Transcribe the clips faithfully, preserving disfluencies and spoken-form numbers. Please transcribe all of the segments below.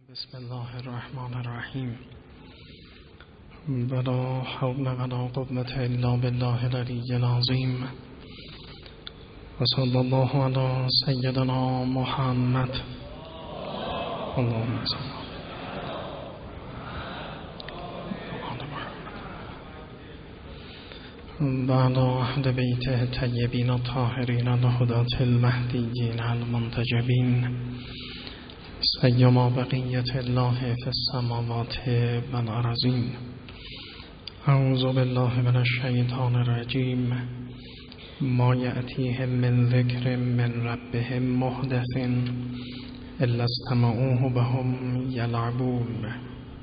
بسم الله الرحمن الرحیم. ولا حول ولا قوة الا بالله العلی العظیم. و صلی الله علی سیدنا محمد. اللهم صل و علی اهل بیته الطیبین الطاهرین الهداة المهدیین المنتجبین سیما بقیت الله فی السماوات و الارضین. اعوذ بالله من الشیطان الرجیم. ما یأتیهم من ذکر من ربهم محدث الا استمعوه وهم یلعبون.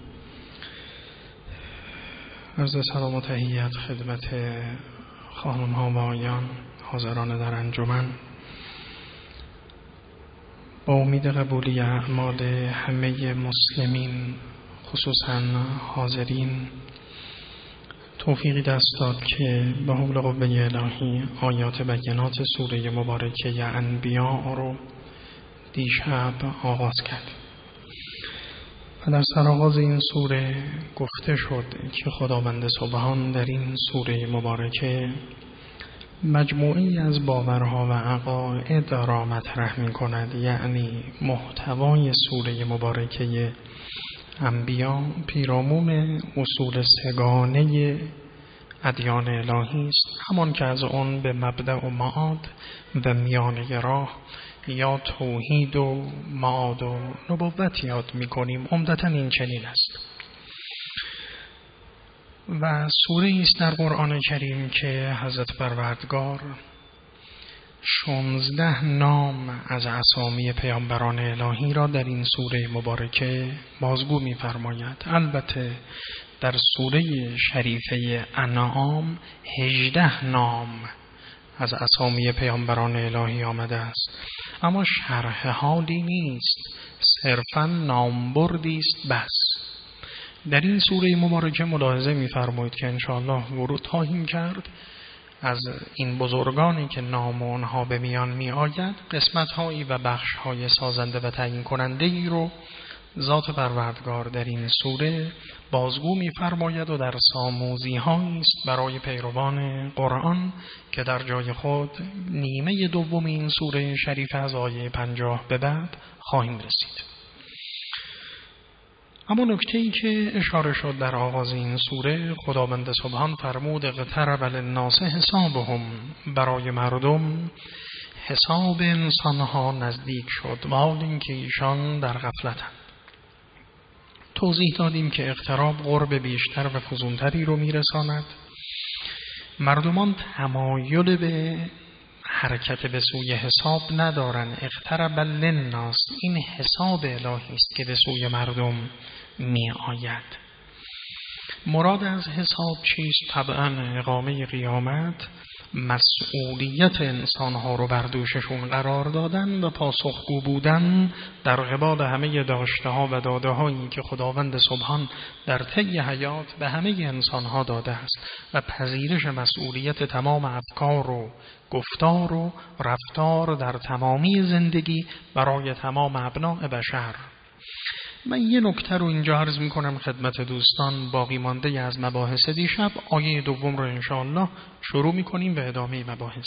عرض سلام و تحیت خدمت خانم ها و آقایان حاضران در انجمن. با امید قبولی اعمال همه مسلمین خصوصا حاضرین توفیقی دست داد که به حول قوه الهی آیات بینات سوره مبارکه انبیاء رو دیشب آغاز کرد و در سرآغاز این سوره گفته شد که خداوند سبحان در این سوره مبارکه مجموعی از باورها و عقاید را مطرح می کند، یعنی محتوای سوره مبارکه انبیا پیرامون اصول سگانه ادیان الهی است، همان که از آن به مبدأ و معاد و میانه راه یا توحید و معاد و نبوت یاد می کنیم. عمدتاً این چنین است و سوره است در قرآن کریم که حضرت پروردگار شانزده نام از اسامی پیامبران الهی را در این سوره مبارکه بازگو می‌فرماید. البته در سوره شریفه انعام هجده نام از اسامی پیامبران الهی آمده است، اما شرح حالی نیست، صرفاً نامبردی است بس. در این سوره مبارکه ملاحظه می‌فرمایید که انشاءالله ورود خواهیم کرد از این بزرگانی که نام آنها به میان می آید، قسمت‌هایی و بخش‌های سازنده و تعیین کننده‌ای رو ذات پروردگار در این سوره بازگو می‌فرماید و در آموزی‌هایی است برای پیروان قرآن که در جای خود نیمه دوم این سوره شریف از آیه پنجاه به بعد خواهیم رسید. اما نکته‌ای که اشاره شد در آغاز این سوره، خداوند سبحان فرمود اقترب للناس حسابهم، برای مردم حساب انسانها نزدیک شد و حال اینکه ایشان در غفلتند. توضیح دادیم که اقتراب قرب بیشتر و فزونتری رو میرساند. مردمان تمایل به حرکت به سوی حساب ندارن. اقترب للناس، این حساب الهی است که به سوی مردم می آید. مراد از حساب چیست؟ طبعا اقامه قیامت، مسئولیت انسانها رو بر دوششون قرار دادن و پاسخگو بودن در قبال همه داشته ها و داده هایی که خداوند سبحان در طی حیات به همه انسانها داده است و پذیرش مسئولیت تمام افکار و گفتار و رفتار در تمامی زندگی برای تمام ابناء بشر. من یه نکته رو اینجا عرض می کنم خدمت دوستان، باقی مانده از مباحث دیشب آیه دوم رو انشاءالله شروع می کنیم به ادامه مباحث.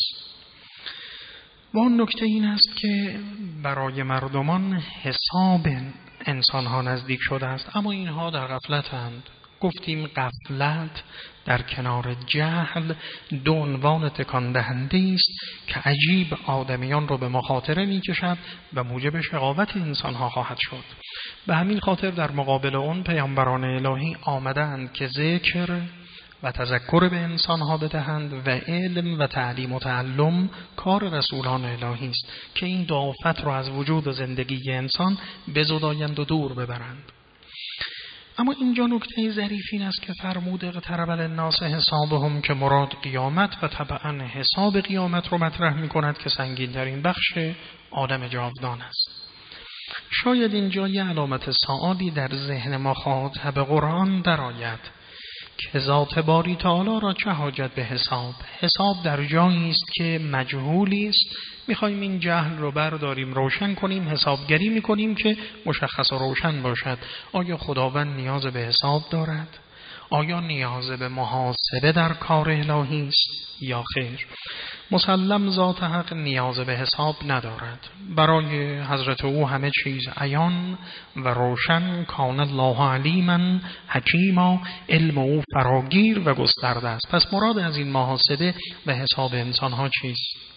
و اون نکته این است که برای مردمان حساب انسان ها نزدیک شده است، اما اینها در غفلتند. گفتیم غفلت در کنار جهل دو عنوان تکان دهنده است که عجیب آدمیان رو به مخاطره می کشد و موجب شقاوت انسان ها خواهد شد. به همین خاطر در مقابل اون پیامبران الهی آمدند که ذکر و تذکر به انسان ها بدهند و علم و تعلیم و تعلم کار رسولان الهی است که این دو آفت رو از وجود و زندگی انسان بزدایند و دور ببرند. اما اینجا نکته ظریف این است که فرمود اقترب للناس حسابهم، که مراد قیامت و طبعا حساب قیامت رو مطرح می کند که سنگین ترین بخش آدم جاودان است. شاید اینجا یه علامت سوالی در ذهن مخاطب قرآن درآید که ذات باری تعالی را چه حاجت به حساب؟ حساب در جایی است که مجهولی است، میخوایم این جهل رو برداریم روشن کنیم، حسابگری میکنیم که مشخص و روشن باشد. آیا خداوند نیاز به حساب دارد؟ آیا نیاز به محاسبه در کار الهی است یا خیر؟ مسلم ذات حق نیاز به حساب ندارد. برای حضرت او همه چیز عیان و روشن. کان الله علیما حکیما، علم او فراگیر و گسترده است. پس مراد از این محاسبه و حساب انسان ها چیست؟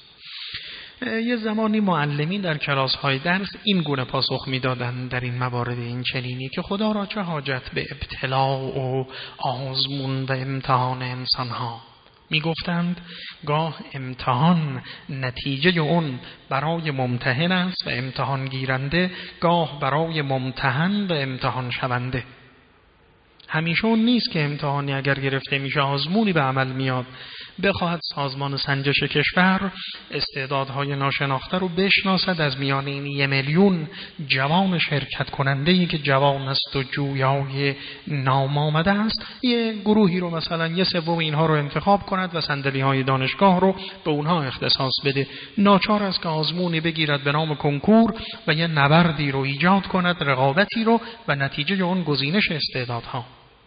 یه زمانی معلمین در کلاس های درس این گونه پاسخ میدادند در این موارد این چنینی که خدا را چه حاجت به ابتلا و آزمون و امتحان انسان ها؟ می گفتند گاه امتحان نتیجه اون برای ممتحن است و امتحان گیرنده، گاه برای ممتحن و امتحان شونده. همیشه اون نیست که امتحانی اگر گرفته میشه آزمونی به عمل میاد. بخواهد سازمان سنجش کشور استعدادهای ناشناخته رو بشناسد، از میان این یه میلیون جوان شرکت کننده‌ای که جوان است و جویای نام آمده است، یه گروهی رو مثلا یه سوم اینها رو انتخاب کند و صندلی‌های دانشگاه رو به اونها اختصاص بده. ناچار است که آزمونی بگیرد به نام کنکور و یه نبردی رو ایجاد کند، رقابتی رو، و نتیجه اون گزینش استعدادها.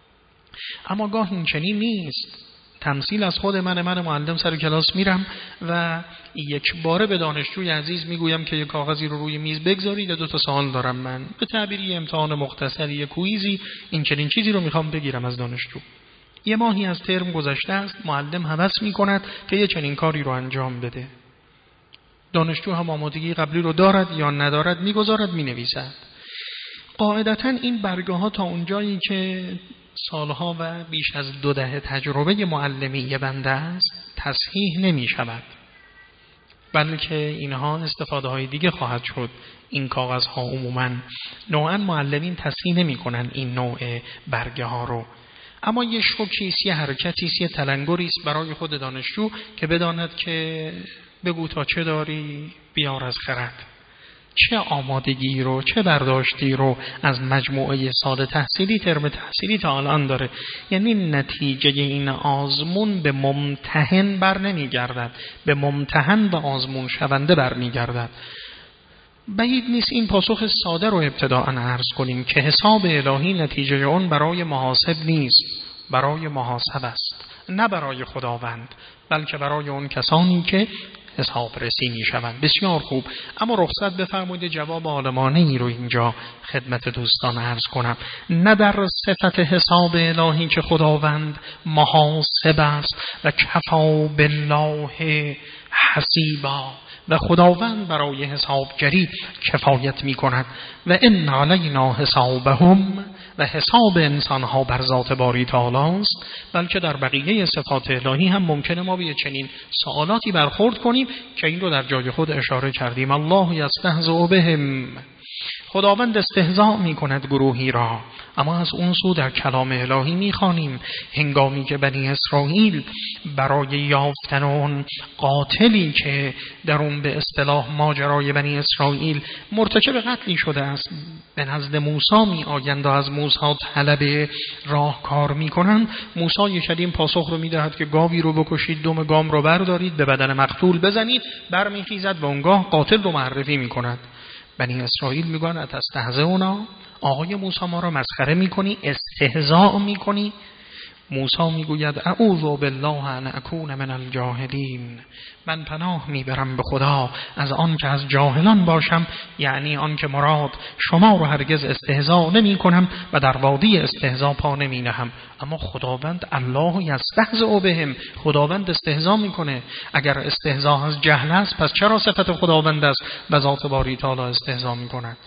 اما گاه این چنین نیست. تمثیل از خود من من معلم سر کلاس میرم و یک باره به دانشجوی عزیز میگویم که یک کاغذی رو روی میز بگذارید، دو تا سوال دارم، من به تعبیری امتحان مختصری، یک کویزی، این چنین چیزی رو میخوام بگیرم از دانشجو. یه ماهی از ترم گذشته است، معلم هوس میکند که یه چنین کاری رو انجام بده. دانشجو هم آمادگی قبلی رو دارد یا ندارد، میگذارد مینویسد. قاعدتاً این برگه ها تا اونجایی که سالها و بیش از دو دهه تجربه معلمی بنده است تصحیح نمی شود، بلکه اینها استفاده های دیگه خواهد شد. این کاغذ ها عموماً نوعاً معلمین تصحیح نمی کنن این نوع برگه ها رو، اما یه شوکیست، یه حرکتیست، یه تلنگریست برای خود دانشجو که بداند که بگو تا چه داری بیار از خرد، چه آمادگی رو، چه برداشتی رو از مجموعه سال تحصیلی، ترم تحصیلی تا الان داره. یعنی نتیجه این آزمون به ممتحن بر نمی گردد، به ممتحن و آزمون شونده بر می گردد. بعید نیست این پاسخ ساده رو ابتداءً عرض کنیم که حساب الهی نتیجه اون برای محاسب نیست، برای محاسب است، نه برای خداوند، بلکه برای اون کسانی که حساب رسی می شوند. بسیار خوب، اما رخصت بفرمایید جواب عالمانه ای رو اینجا خدمت دوستان عرض کنم. نه در صفت حساب الهی که خداوند محاسب است و کفا بالله حسیبا، و خداوند برای حسابگری کفایت می کند. و ان علینا حسابهم، و حساب انسانها بر ذات باری تعالی است. بلکه در بقیه صفات الهی هم ممکنه ما به چنین سوالاتی برخورد کنیم که این رو در جای خود اشاره کردیم. الله یستهزئ بهم، خداوند استهزاء می کند گروهی را. اما از اون سو در کلام الهی می خوانیم هنگامی که بنی اسرائیل برای یافتن اون قاتلی که در اون به اصطلاح ماجرای بنی اسرائیل مرتکب قتلی شده است به نزد موسی می آیند و از موسی طلب راهکار می کنند، موسی کلیم پاسخ رو می دهد که گاوی رو بکشید، دم گام رو بردارید، به بدن مقتول بزنید، برمی خیزد و اونگاه قاتل رو معرفی می کند. بنی اسرائیل میگن اتستهزئنا، آقای موسی ما را مسخره میکنی، استهزاء میکنی. موسی میگوید اعوذ بالله ان اکون من الجاهلین، من پناه میبرم به خدا از آن که از جاهلان باشم، یعنی آن که مراد شما رو هرگز استهزاء نمی کنم و در وادی استهزاء پا نمی نهم. اما خداوند الله یستهزئ بهم، خداوند استهزاء میکنه. اگر استهزاء از جهل است پس چرا صفت خداوند است و ذات باری تعالی استهزاء میکند؟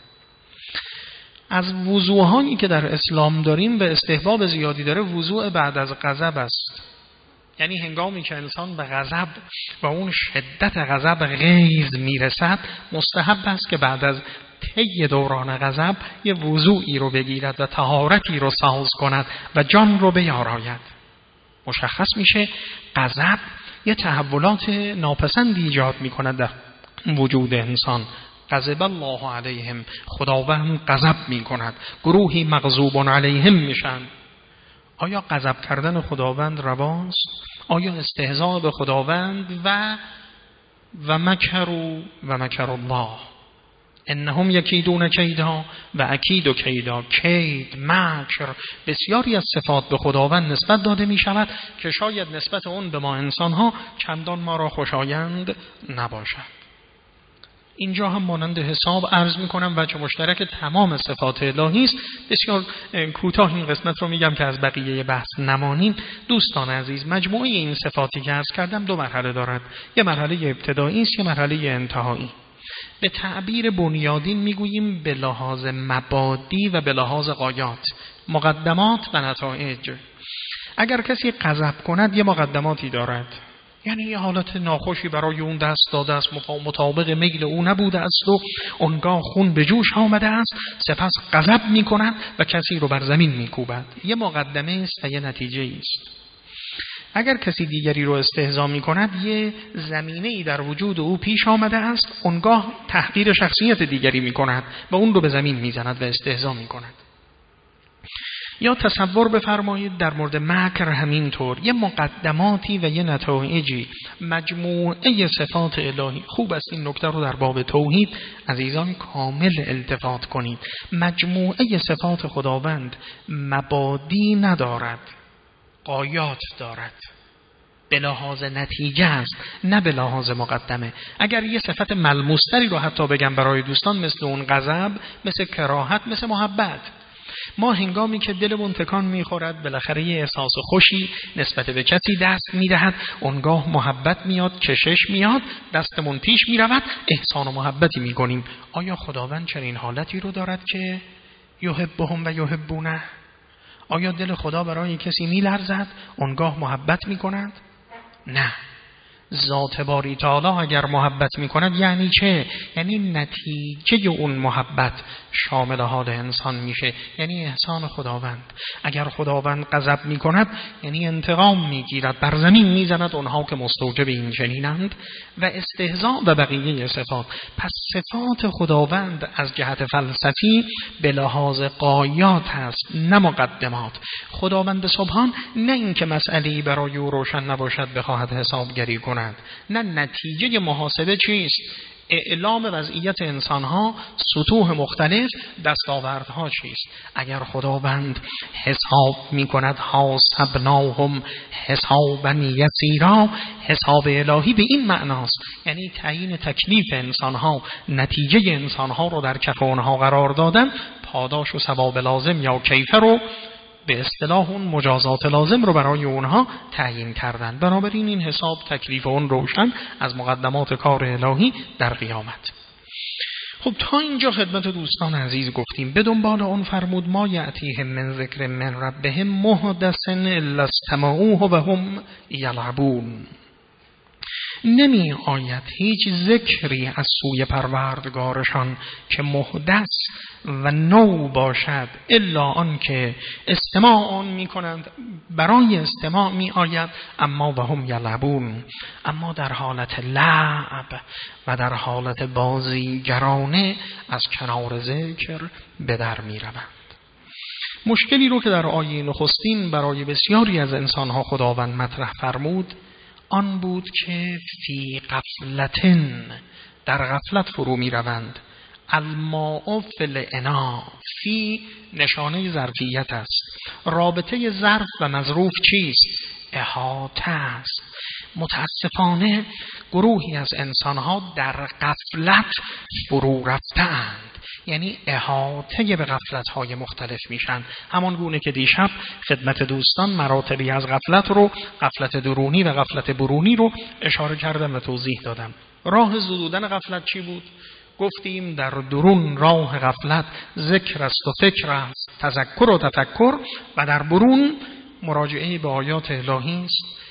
از وضوعهایی که در اسلام داریم به استحباب زیادی داره وضوع بعد از غضب است. یعنی هنگامی که انسان به غضب و اون شدت غضب غیظ میرسد، مستحب است که بعد از طی دوران غضب یه وضوعی رو بگیرد و طهارتی رو ساز کند و جان رو بیاراید. مشخص میشه غضب یه تحولات ناپسندی ایجاد میکند در وجود انسان. غضب الله علیهم، خداوند غضب می کند، گروهی مغضوب علیهم میشن. آیا غضب کردن خداوند رواست؟ آیا استهزاء به خداوند و و مکروا و مکر الله انهم یکیدون کیدا و اکید کیدا. کید، مکر، بسیاری از صفات به خداوند نسبت داده می شود که شاید نسبت اون به ما انسان ها چندان ما را خوشایند نباشد. اینجا هم مانند حساب عرض می کنم وجه مشترک تمام صفات الهی است. بسیار کوتاه این قسمت رو میگم که از بقیه بحث نمانیم. دوستان عزیز، مجموعه این صفاتی که عرض کردم دو مرحله دارد. یه مرحله ابتدایی است، یه مرحله انتهایی. به تعبیر بنیادین میگوییم به لحاظ مبادی و به لحاظ غایات، مقدمات و نتایج. اگر کسی غضب کند یه مقدماتی دارد، یعنی یه حالت ناخوشی برای اون دست داده است، مطابق میل او نبوده است و اونگاه خون به جوش آمده است، سپس غضب میکند و کسی رو بر زمین میکوبد. یه مقدمه است و یه نتیجه است. اگر کسی دیگری رو استهزا می کند یه زمینه‌ای در وجود او پیش آمده است، اونگاه تحقیر شخصیت دیگری می کند و اون رو به زمین می زند و استهزا می کند. یا تصور بفرمایید در مورد مکر همینطور، یه مقدماتی و یه نتایجی، مجموعه صفات الهی. خوب است این نکته رو در باب توحید عزیزان کامل التفات کنید. مجموعه صفات خداوند مبادی ندارد، غایات دارد. به لحاظ نتیجه است، نه به لحاظ مقدمه. اگر یه صفت ملموستری رو حتی بگم برای دوستان، مثل اون غضب، مثل کراهت، مثل محبت، ما هنگامی که دلمون تکان میخورد بالاخره یه احساس خوشی نسبت به کسی دست میدهد، اونگاه محبت میاد، کشش میاد، دستمون پیش میرود، احسان و محبتی میکنیم. آیا خداوند چنین حالتی رو دارد که یحبهم و یحبونه؟ آیا دل خدا برای کسی میلرزد اونگاه محبت میکند؟ نه. ذات باری تعالی اگر محبت میکند یعنی چه؟ یعنی نتیجه اون محبت شامل حال انسان میشه، یعنی احسان خداوند. اگر خداوند غضب میکند یعنی انتقام میگیرد، بر زمین میزند اونها که مستوجب این چنینند، و استهزاء و بقیه صفات. پس صفات خداوند از جهت فلسفی به لحاظ غایات هست، نه مقدمات. خداوند سبحان نه اینکه مسئله‌ای برای او روشن نباشد بخواهد حسابگری کند، نه نتیجه محاسبه چیست؟ اعلام وضعیت انسانها، سطوح مختلف، دستاوردها چیست؟ اگر خداوند حساب می کند حاسبناهم حسابا یسیرا، حساب الهی به این معناست، یعنی تعیین تکلیف انسانها، نتیجه انسانها رو در کف اونها قرار دادن، پاداش و ثواب لازم یا کیفر رو به اصطلاح اون مجازات لازم رو برای اونها تعیین کردن. بنابراین این حساب تکلیف اون روشن از مقدمات کار الهی در قیامت. خب تا اینجا خدمت دوستان عزیز گفتیم. به دنبال اون فرمود ما یأتیهم من ذکر من ربهم محدث الا استمعوه و هم یلعبون. نمی آید هیچ ذکری از سوی پروردگارشان که محدث و نو باشد الا آن که استماع آن می کنند، برای استماع می آید، اما و هم یلعبون، اما در حالت لعب و در حالت بازیگرانه از کنار ذکر به در می روند. مشکلی رو که در آیه نخستین برای بسیاری از انسانها خداوند مطرح فرمود آن بود که فی غفلتن، در غفلت فرو می روند. الماء فی الاناء، فی نشانه ظرفیت است. رابطه ظرف و مظروف چیست؟ احاطه است. متاسفانه گروهی از انسانها در غفلت فرو رفتند، یعنی احاطه به غفلت‌های مختلف میشن. همان گونه که دیشب خدمت دوستان مراتبی از غفلت رو، غفلت درونی و غفلت برونی رو اشاره کردم و توضیح دادم. راه زدودن غفلت چی بود؟ گفتیم در درون راه غفلت ذکر است و فکر است، تذکر و تفکر، و در برون مراجعه به آیات الهی است،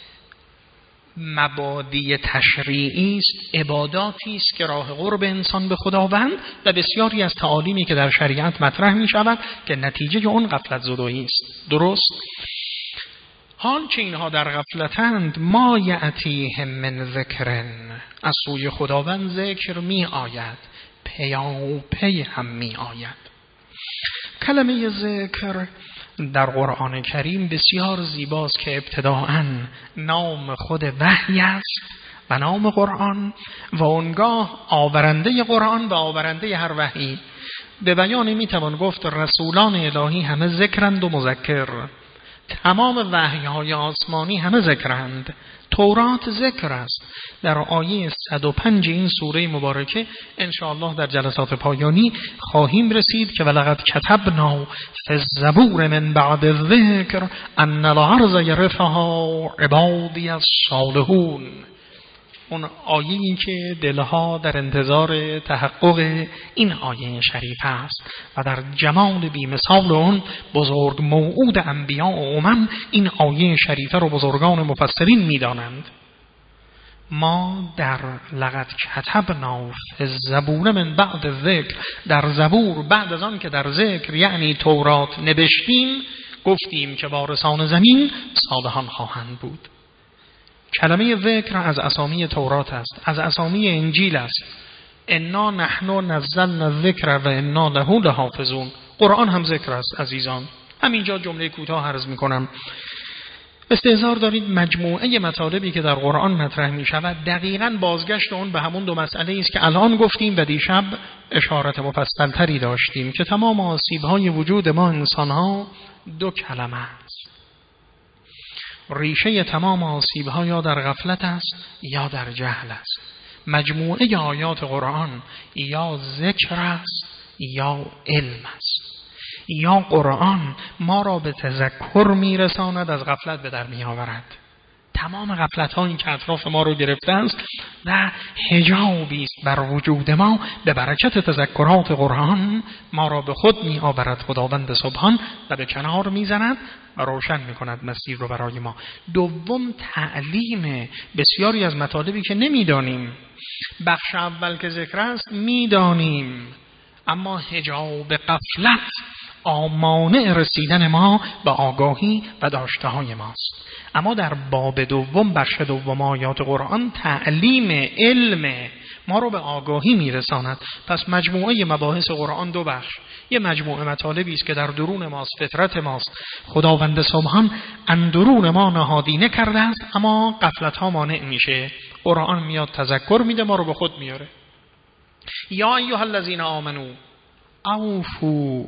مبادی تشریعی است، عباداتی است که راه قرب انسان به خداوند و بسیاری از تعالیمی که در شریعت مطرح می شود که نتیجه اون غفلت زدایی است. درست؟ حال که اینها در غفلتند، ما یأتیهم من ذکرن، از سوی خداوند ذکر می آید، پیا و پی هم می آید. کلمه ذکر در قرآن کریم بسیار زیباست که ابتداءً نام خود وحی است و نام قرآن و اونگاه آورنده قرآن و آورنده هر وحی. به بیان میتوان گفت رسولان الهی همه ذکرند و مذکر، تمام وحی‌های آسمانی همه ذکرند. تورات ذکر است. در آیه صد و پنج این سوره مبارکه انشاءالله در جلسات پایانی خواهیم رسید که ولقد کتبنا فی الزبور من بعد الذکر ان الارض یرثها عبادی الصالحون. اون آیه این که دلها در انتظار تحقق این آیه شریف است و در جمال بی‌مثال اون بزرگ موعود انبیاء و امم این آیه شریفه رو بزرگان مفسرین می‌دانند. ما در لقد کتبنا فی الزبور من بعد الذکر، در زبور بعد از آن که در ذکر یعنی تورات نوشتیم، گفتیم که وارثان زمین صالحان خواهند بود. کلمه ذکر از اسامی تورات است، از اسامی انجیل است. انا نحن نزلنا الذکر و انا له لحافظون. قرآن هم ذکر است عزیزان. همینجا جمله کوتاه عرض میکنم. استحضار دارید مجموعه مطالبی که در قرآن مطرح می شود دقیقاً بازگشت اون به همون دو مسئله است که الان گفتیم و دیشب اشارت مفصل تری داشتیم که تمام آسیب‌های وجود ما انسان‌ها دو کلمه است. ریشه تمام آسیب‌ها یا در غفلت است یا در جهل است. مجموعه آیات قرآن یا ذکر است یا علم است. یا قرآن ما را به تذکر میرساند، از غفلت به در میآورد. تمام غفلت هایی که اطراف ما رو گرفته است و حجابی است بر وجود ما، به برکت تذکرات قرآن ما را به خود می آورد خداوند سبحان و به کنار می زند و روشن می کند مسیر رو برای ما. دوم تعلیم بسیاری از مطالبی که نمی دانیم. بخش اول که ذکر است می دانیم، اما حجاب غفلت آمانع رسیدن ما به آگاهی و داشته های ماست. اما در باب دوم، بخش دوم آیات قرآن، تعلیم علم ما رو به آگاهی میرساند. پس مجموعه مباحث قرآن دو بخش. یه مجموعه مطالبی است که در درون ماست، فطرت ماست، خداوند سبحان اندرون ما نهادینه کرده است، اما غفلت ها مانع میشه. قرآن میاد تذکر میده، ما رو به خود میاره. یا ایها الذین آمنو اوفو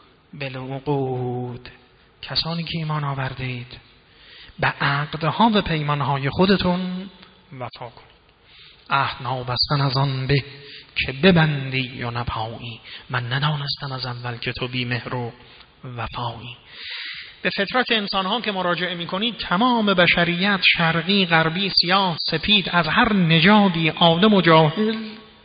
بالعقود، کسانی که ایمان آوردید به عقدها و پیمانهای خودتون وفا کنید. عهد نابستن از آن به که ببندی یا نپایی، من ندانستم از اول که تو بی مهر و وفایی. به فطرت انسانها که مراجعه میکنید، تمام بشریت، شرقی، غربی، سیاه، سپید، از هر نژادی، عالم و جاهل،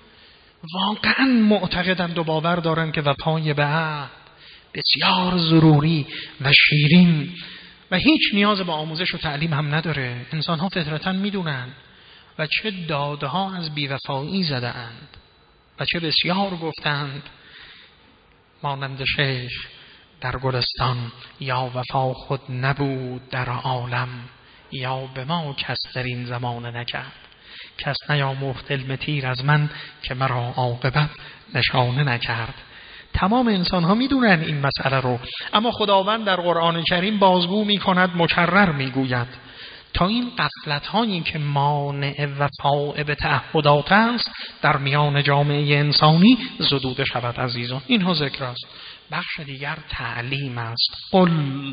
واقعا معتقدند و باور دارند که وفای به عهد بسیار ضروری و شیرین و هیچ نیاز به آموزش و تعلیم هم نداره. انسان ها فطرتاً میدونن و چه دادها از بیوفایی زده اند و چه بسیار گفتند. مانند شیخ در گلستان، یا وفا خود نبود در عالم، یا به ما کس در این زمان نکرد، کس نیاموخت علم تیر از من که مرا عاقبت نشانه نکرد. تمام انسان ها میدونن این مسئله رو، اما خداوند در قرآن کریم بازگو میکند، مکرر میگوید تا این غفلت هایی که مانع وفا به تعهدات است در میان جامعه انسانی زدوده شود. عزیزان، اینها ذکر است. بخش دیگر تعلیم است. قل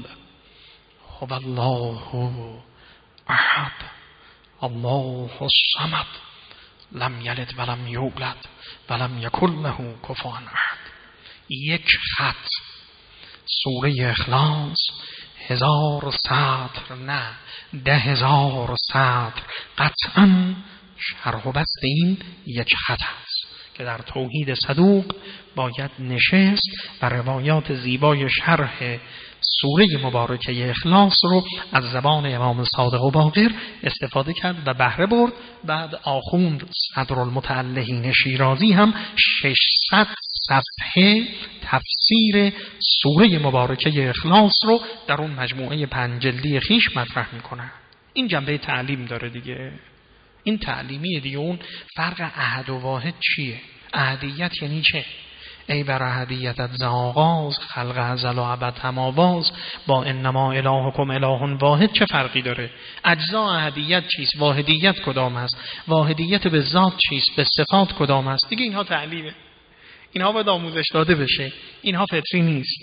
هو الله احد الله الصمد لم یلد ولم یولد ولم یکن له کفوا احد. یک خط، سوره اخلاص، هزار سطر، نه ده هزار سطر، قطعا شرح و بست این یک خط است که در توحید صدوق باید نشست و روایات زیبای شرح سوره مبارکه اخلاص رو از زبان امام صادق و باقر استفاده کرد و بهره برد. بعد آخوند صدرالمتعلهین شیرازی هم ششصد صفحه تفسیر سوره مبارکه اخلاص رو در اون مجموعه پنج جلدی خیش مطرح میکنه. این جنبه تعلیم داره دیگه. این تعلیمی دیگه. اون فرق احد و واحد چیه؟ احدیت یعنی چه؟ ای بر احدیتت ز آغاز، خلق ازل و ابد هم آواز. با انما الهکم اله واحد چه فرقی داره؟ اجزا احدیت چیست؟ واحدیت کدام است؟ واحدیت به ذات چیست؟ به صفات کدام است؟ دیگه اینها تعلیمه، اینها باید آموزش داده بشه، اینها فطری نیست.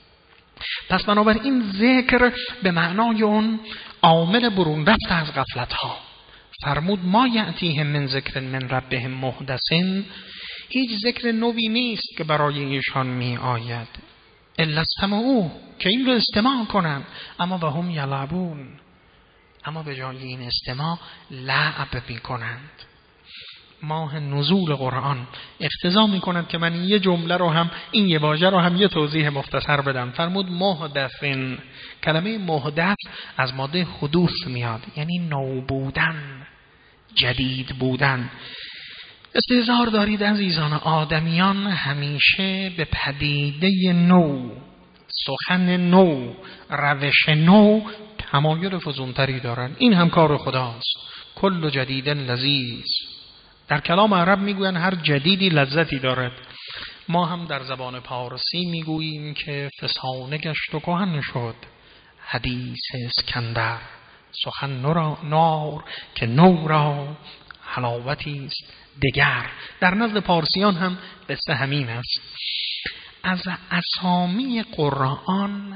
پس بنابراین ذکر به معنای اون عامل برون رفت از غفلت ها. فرمود ما یأتیهم من ذکر من ربهم محدث، هیچ ذکر نوی نیست که برای ایشان می آید. الا استمعوا، که این رو استماع کنند. اما و هم یلعبون، اما به جای این استماع لعب می کنند. ماه نزول قرآن اقتضا می کند که من یه جمله رو هم، این یه واژه رو هم یه توضیح مختصر بدم. فرمود محدثن، کلمه محدث از ماده حدوث میاد، یعنی نو بودن، جدید بودن. استحضار دارید عزیزان، آدمیان همیشه به پدیده نو، سخن نو، روش نو تمایل فزونتری دارن. این هم کار خداست. کل جدید لذیذ، در کلام عرب میگوین هر جدیدی لذتی دارد. ما هم در زبان پارسی میگوییم که فسانه گشت و کهن شد حدیث اسکندر، سخن نار که نو را حلاوتی است دگر. در نزد پارسیان هم قصه همین است. از اسامی قرآن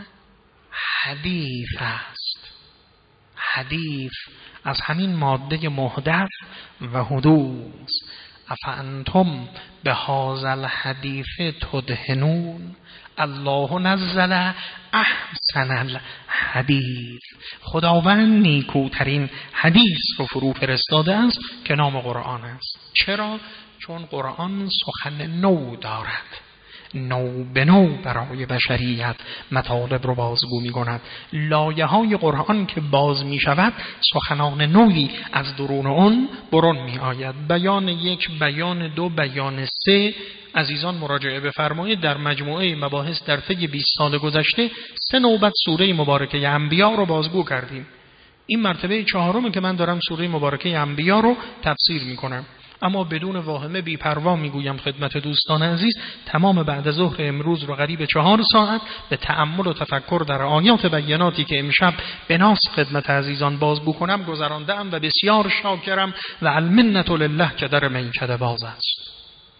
حدیث است. حدیث از همین ماده محدث و حدوث. افانتم به هذا الحدیث تدهنون، الله نزل احسن الحدیث. خداوند نیکوترین حدیث رو فرو فرستاده است که نام قرآن است. چرا؟ چون قرآن سخن نو دارد، نو به نو برای بشریت مطالب رو بازگو می کند. لایه های قرآن که باز می شود سخنان نوی از درون اون برون می آید. بیان یک، بیان دو، بیان سه. عزیزان مراجعه بفرمایید، در مجموعه مباحث در طی بیست سال گذشته سه نوبت سوره مبارکه انبیا رو بازگو کردیم. این مرتبه چهارمه که من دارم سوره مبارکه انبیا رو تفسیر می کنم. اما بدون واهمه بی پروا میگویم خدمت دوستان عزیز، تمام بعد ظهر امروز رو قریب چهار ساعت به تأمل و تفکر در آیات بیناتی که امشب به ناس خدمت عزیزان بازگو کنم گذرانده‌ام و بسیار شاکرم و المنت لله که در میکده باز است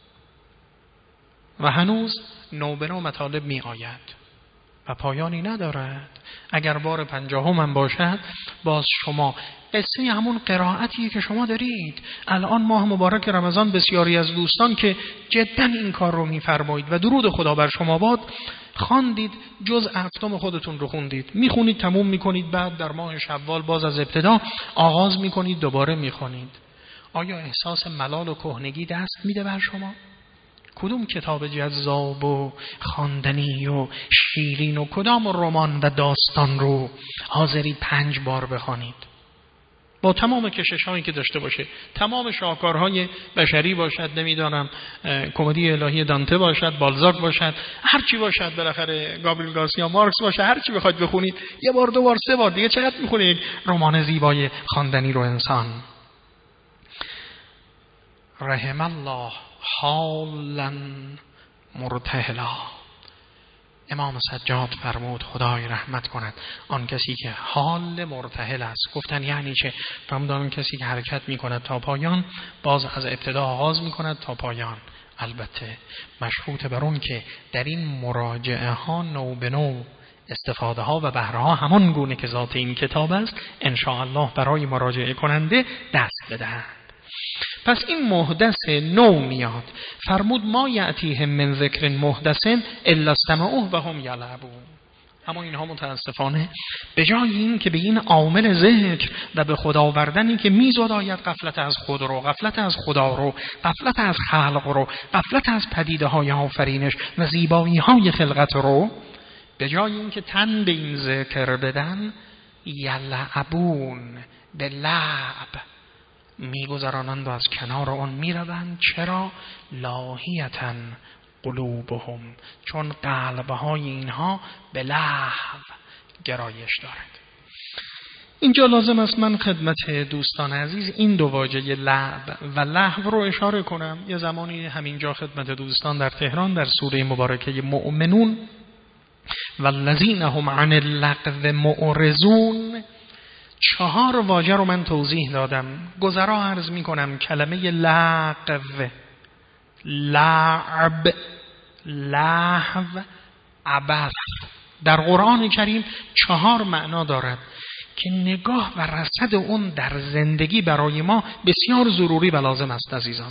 و هنوز نو به نو مطالب می آید و پایانی ندارد. اگر بار پنجاهم هم باشد باز شما قصه همون قرائتیه که شما دارید. الان ماه مبارک رمضان بسیاری از دوستان که جدا این کار رو میفرمایید و درود خدا بر شما باد، خواندید جز هفتم خودتون رو خوندید، میخونید تموم میکنید، بعد در ماه شوال باز از ابتدا آغاز میکنید دوباره میخونید. آیا احساس ملال و کهنگی دست میده بر شما؟ کدوم کتاب جذاب و خواندنی و شیرین و کدام رمان و داستان رو حاضرید پنج بار بخوانید؟ با تمام کشش‌هایی که داشته باشه، تمام شاهکارهای بشری باشد، نمیدانم کمدی الهی دانته باشد، بالزاک باشد، هر چی باشد، بالاخره گابریل گارسیا مارکس باشه، هر چی بخواید بخونید یه بار دو بار سه بار، دیگه چقدر میخونید رمان زیبای خواندنی رو انسان. رحم الله حالا مرتهلا. امام سجاد فرمود خدای رحمت کند آن کسی که حال مرتهل است. گفتن یعنی چه؟ فرمودن آن کسی که حرکت می کند تا پایان، باز از ابتدا آغاز می کند تا پایان. البته مشروط بر اون که در این مراجعه ها نو به نو استفاده ها و بهره ها همان گونه که ذات این کتاب است ان شاء الله برای مراجعه کننده دست بدهند. پس این محدث نو میاد. فرمود ما یأتیهم من ذکر محدث الا استمعوه و هم یلعبون. اما اینها متاسفانه به جای این که به این عامل ذکر و به خدا آوردنی که میزداید غفلت از خود رو، غفلت از خدا رو، غفلت از خلق رو، غفلت از پدیده های آفرینش و زیبایی های خلقت رو، به جای این که تن به این ذکر بدن، یلعبون، به لعب میگذرانند و از کنار آن میروند. چرا؟ لاهیتاً قلوبهم، چون قلبهای اینها به لهو گرایش دارد. اینجا لازم است من خدمت دوستان عزیز این دو واژه لعب و لهو رو اشاره کنم. یه زمانی همینجا خدمت دوستان در تهران در سوره مبارکه مؤمنون والذین هم عن اللغو معرضون چهار واژه رو من توضیح دادم. گذرا عرض می کنم کلمه لغو، لعب، لهو، عبث در قرآن کریم چهار معنا دارد که نگاه و رصد اون در زندگی برای ما بسیار ضروری و لازم است عزیزان.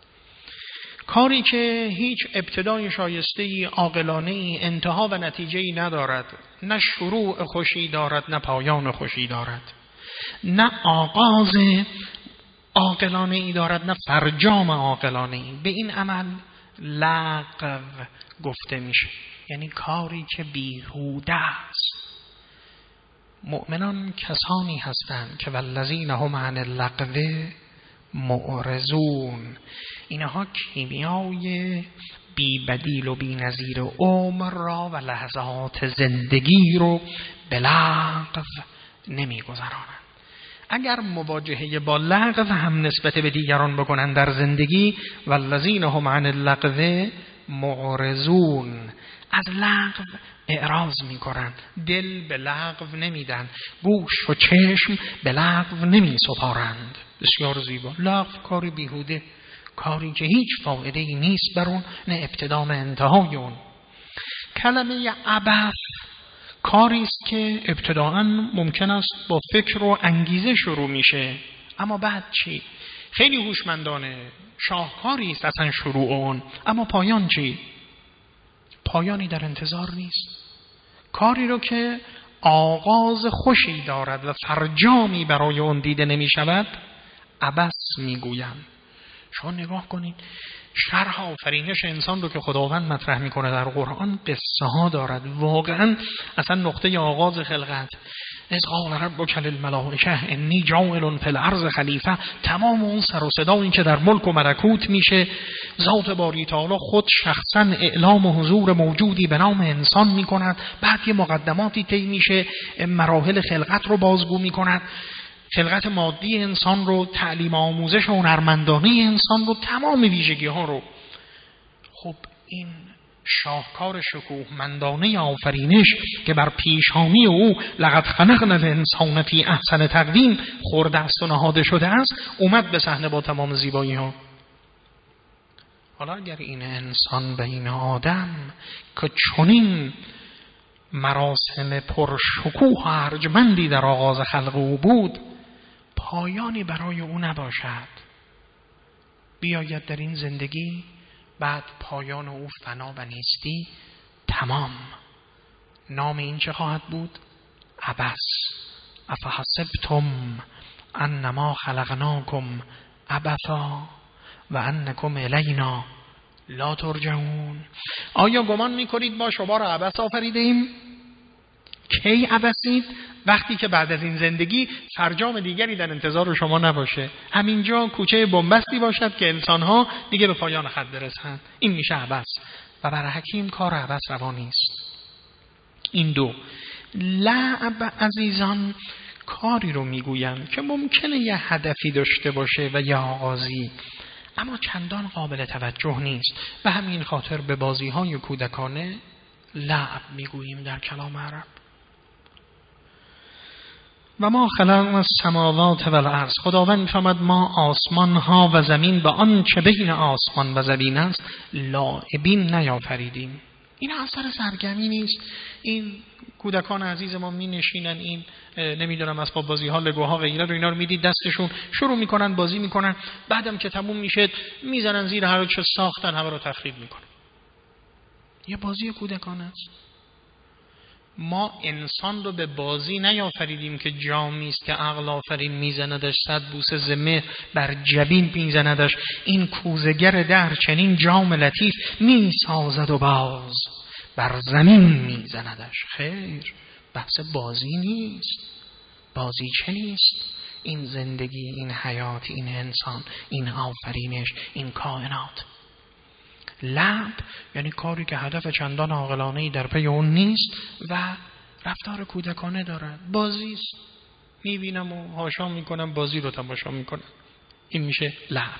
کاری که هیچ ابتدای شایسته‌ای، عاقلانه‌ای، انتها و نتیجه‌ای ندارد، نه شروع خوشی دارد نه پایان خوشی دارد، نه آغاز عاقلانه‌ای دارد نه فرجام عاقلانه‌ای، به این عمل لغو گفته میشه، یعنی کاری که بیهوده است. مؤمنان کسانی هستند که والذین هم عن اللغو معرضون، اینها کیمیای بی بدیل و بی نظیر عمر را و لحظات زندگی رو به لغو نمی گذرانند. اگر مواجهه با لغو هم نسبت به دیگران بکنن در زندگی، والذین هم عن اللغو معرضون، از لغو اعراض میکنن، دل به لغو نمیدن، گوش و چشم به لغو نمی سپارند. بسیار زیبا. لغو کاری بیهوده، کاری که هیچ فایده ای نیست بر اون، نه ابتدا نه انتهای اون. کلمه عبث کاری است که ابتداءً ممکن است با فکر و انگیزه شروع میشه، اما بعد چی؟ خیلی هوشمندانه، شاهکاری است اصلا شروع اون، اما پایان چی؟ پایانی در انتظار نیست. کاری رو که آغاز خوشی دارد و فرجامی برای اون دیده نمی شود عبث می گویم. شما نگاه کنید شرح آفرینش انسان رو که خداوند مطرح میکنه در قرآن قصه ها دارد. واقعا اصلا نقطه آغاز خلقت، اذ قال ربک للملائکه انی جاعل فی الارض خلیفه، تمام اون سر و صدایی که در ملک و ملکوت میشه، ذات باری تعالی خود شخصا اعلام حضور موجودی به نام انسان میکند، بعد یه مقدماتی طی میشه، مراحل خلقت رو بازگو میکند، خلقت مادی انسان رو، تعلیم آموزش و هنرمندانه انسان رو، تمام ویژگی ها رو. خب این شاهکار شکوهمندانه آفرینش که بر پیشانی او لقد خلقنا الانسان فی احسن تقویم خورده است و نهاده شده است، اومد به صحنه با تمام زیبایی ها. حالا اگر این انسان و این آدم که چنین مراسم پرشکوه و ارجمندی در آغاز خلق او بود، پایانی برای او نباشد، بیاید در این زندگی بعد پایان او فنا و نیستی، تمام. نام این چه خواهد بود؟ عبث. افحسبتم انما خلقناکم عبثا و انکم الینا لا ترجعون. آیا گمان میکنید ما شما را عبث آفریده ایم؟ کی عبثید؟ وقتی که بعد از این زندگی فرجام دیگری در انتظار شما نباشه، همینجا کوچه بنبستی باشد که انسانها دیگه به پایان خط برسند. این میشه عبث و برای حکیم کار عبث روا نیست. این دو. لعب عزیزان کاری رو میگویم که ممکنه یه هدفی داشته باشه و یه آغازی، اما چندان قابل توجه نیست. به همین خاطر به بازی‌های کودکانه لعب میگوییم در کلام عرب. و ما خلقنا السماوات و الارض، خداوند می‌فرماید ما آسمان ها و زمین و آن چه بین آسمان و زمین است لاعبین نیافریدیم. این اثر سرگرمی نیست. این کودکان عزیز ما می نشینن، این نمیدونم اسباب بازی ها، لگوها و اینا رو اینا رو میدید دستشون، شروع میکنن بازی میکنن، بعدم که تموم میشه میزنن زیر هر چه ساختن، همه رو تخریب میکنن. یه بازی کودکان است. ما انسان رو به بازی نیافریدیم که جامی است که عقل آفرین میزندش، صد بوسه زمه بر جبین میزندش، این کوزگر در چنین جام لطیف میسازد و باز بر زمین میزندش. خیر، بحث بازی نیست. بازی چه نیست؟ این زندگی، این حیات، این انسان، این آفرینش، این کائنات. لعب یعنی کاری که هدف چندان عاقلانه‌ای در پی اون نیست و رفتار کودکانه دارد، بازی است. میبینم و هاشا میکنم، بازی رو تماشا میکنم. این میشه لعب.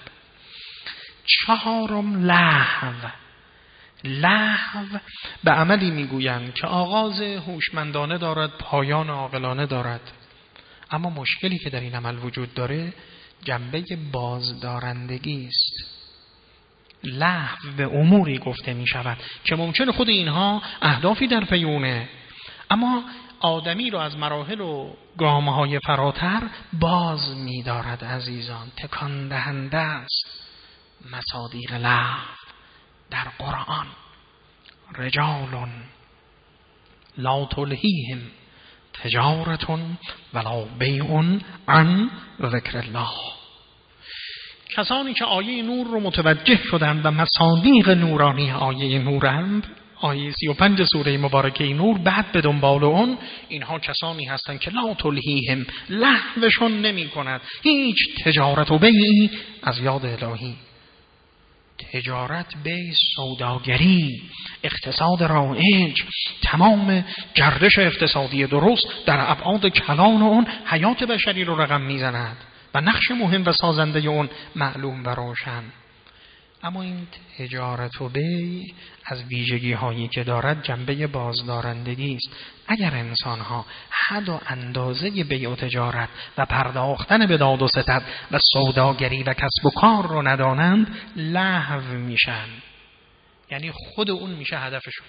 چهارم لهو. لهو به عملی میگویند که آغاز هوشمندانه دارد، پایان عاقلانه دارد، اما مشکلی که در این عمل وجود داره جنبه بازدارندگی است. لهو به اموری گفته می شود که ممکن خود اینها اهدافی در پی اونه، اما آدمی رو از مراحل و گام‌های فراتر باز می دارد. عزیزان، تکان دهنده است مصادیق لهو در قرآن. رجال لا تلهیهم تجارت ولا بیع عن ذکر الله. کسانی که آیه نور رو متوجه شدند و مصادیق نورانی آیه نورند، آیه سی و پنج سوره مبارکه نور، بعد به دنبال اون، اینها کسانی هستند که لا تلهیهم، لهوشون نمی کند هیچ تجارت و بیعی از یاد الهی. تجارت، بیع، سوداگری، اقتصاد رایج، تمام گردش اقتصادی درست در ابعاد کلان اون حیات بشری رو رقم میزند و نقش مهم و سازنده اون معلوم و روشن. اما این تجارت و بیع از ویژگی هایی که دارد جنبه بازدارندگی است. اگر انسان ها حد و اندازه بیع و تجارت و پرداختن به داد و ستد و سوداگری و کسب و کار رو ندانند، لهو میشن، یعنی خود اون میشه هدفشون،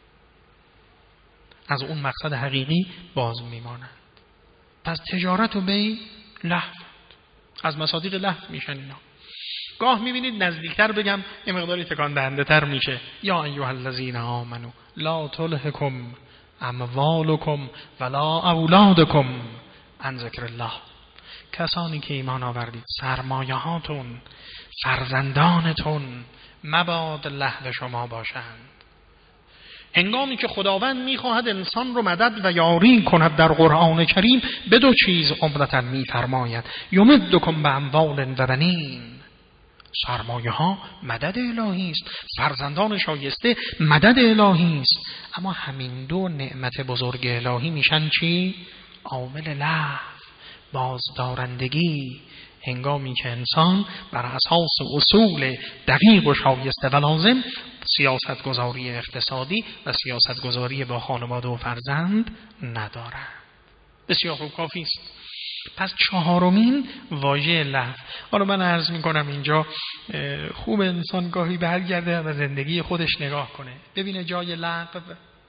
از اون مقصد حقیقی باز میمانند. پس تجارت و بیع لهو، از مصادیق لهو میشن اینا. گاه میبینید نزدیکتر بگم یه مقداری تکان دهنده تر میشه. یا ایها الذین آمنو لا تلهکم اموالکم ولا اولادکم عن ذکر الله. کسانی که ایمان آوردید، سرمایه‌هاتون، فرزندانتون مباد لهو شما باشند. هنگامی که خداوند میخواهد انسان رو مدد و یاری کند در قرآن کریم، به دو چیز عمدتاً میفرماید: یمدکم باموال و بنین. سرمایه ها مدد الهی است، فرزندان شایسته مدد الهی است، اما همین دو نعمت بزرگ الهی میشن چی؟ عامل لهو، بازدارندگی. هنگامی که انسان بر اساس اصول دقیق و شایسته و لازم سیاست گذاری اقتصادی و سیاست گذاری با خانواده و فرزند ندارد. بسیار خوب، کافی است. پس چهارمین واژه لهو. حالا من عرض میکنم اینجا خوب انسان گاهی برگرده و زندگی خودش نگاه کنه، ببینه جای لعب،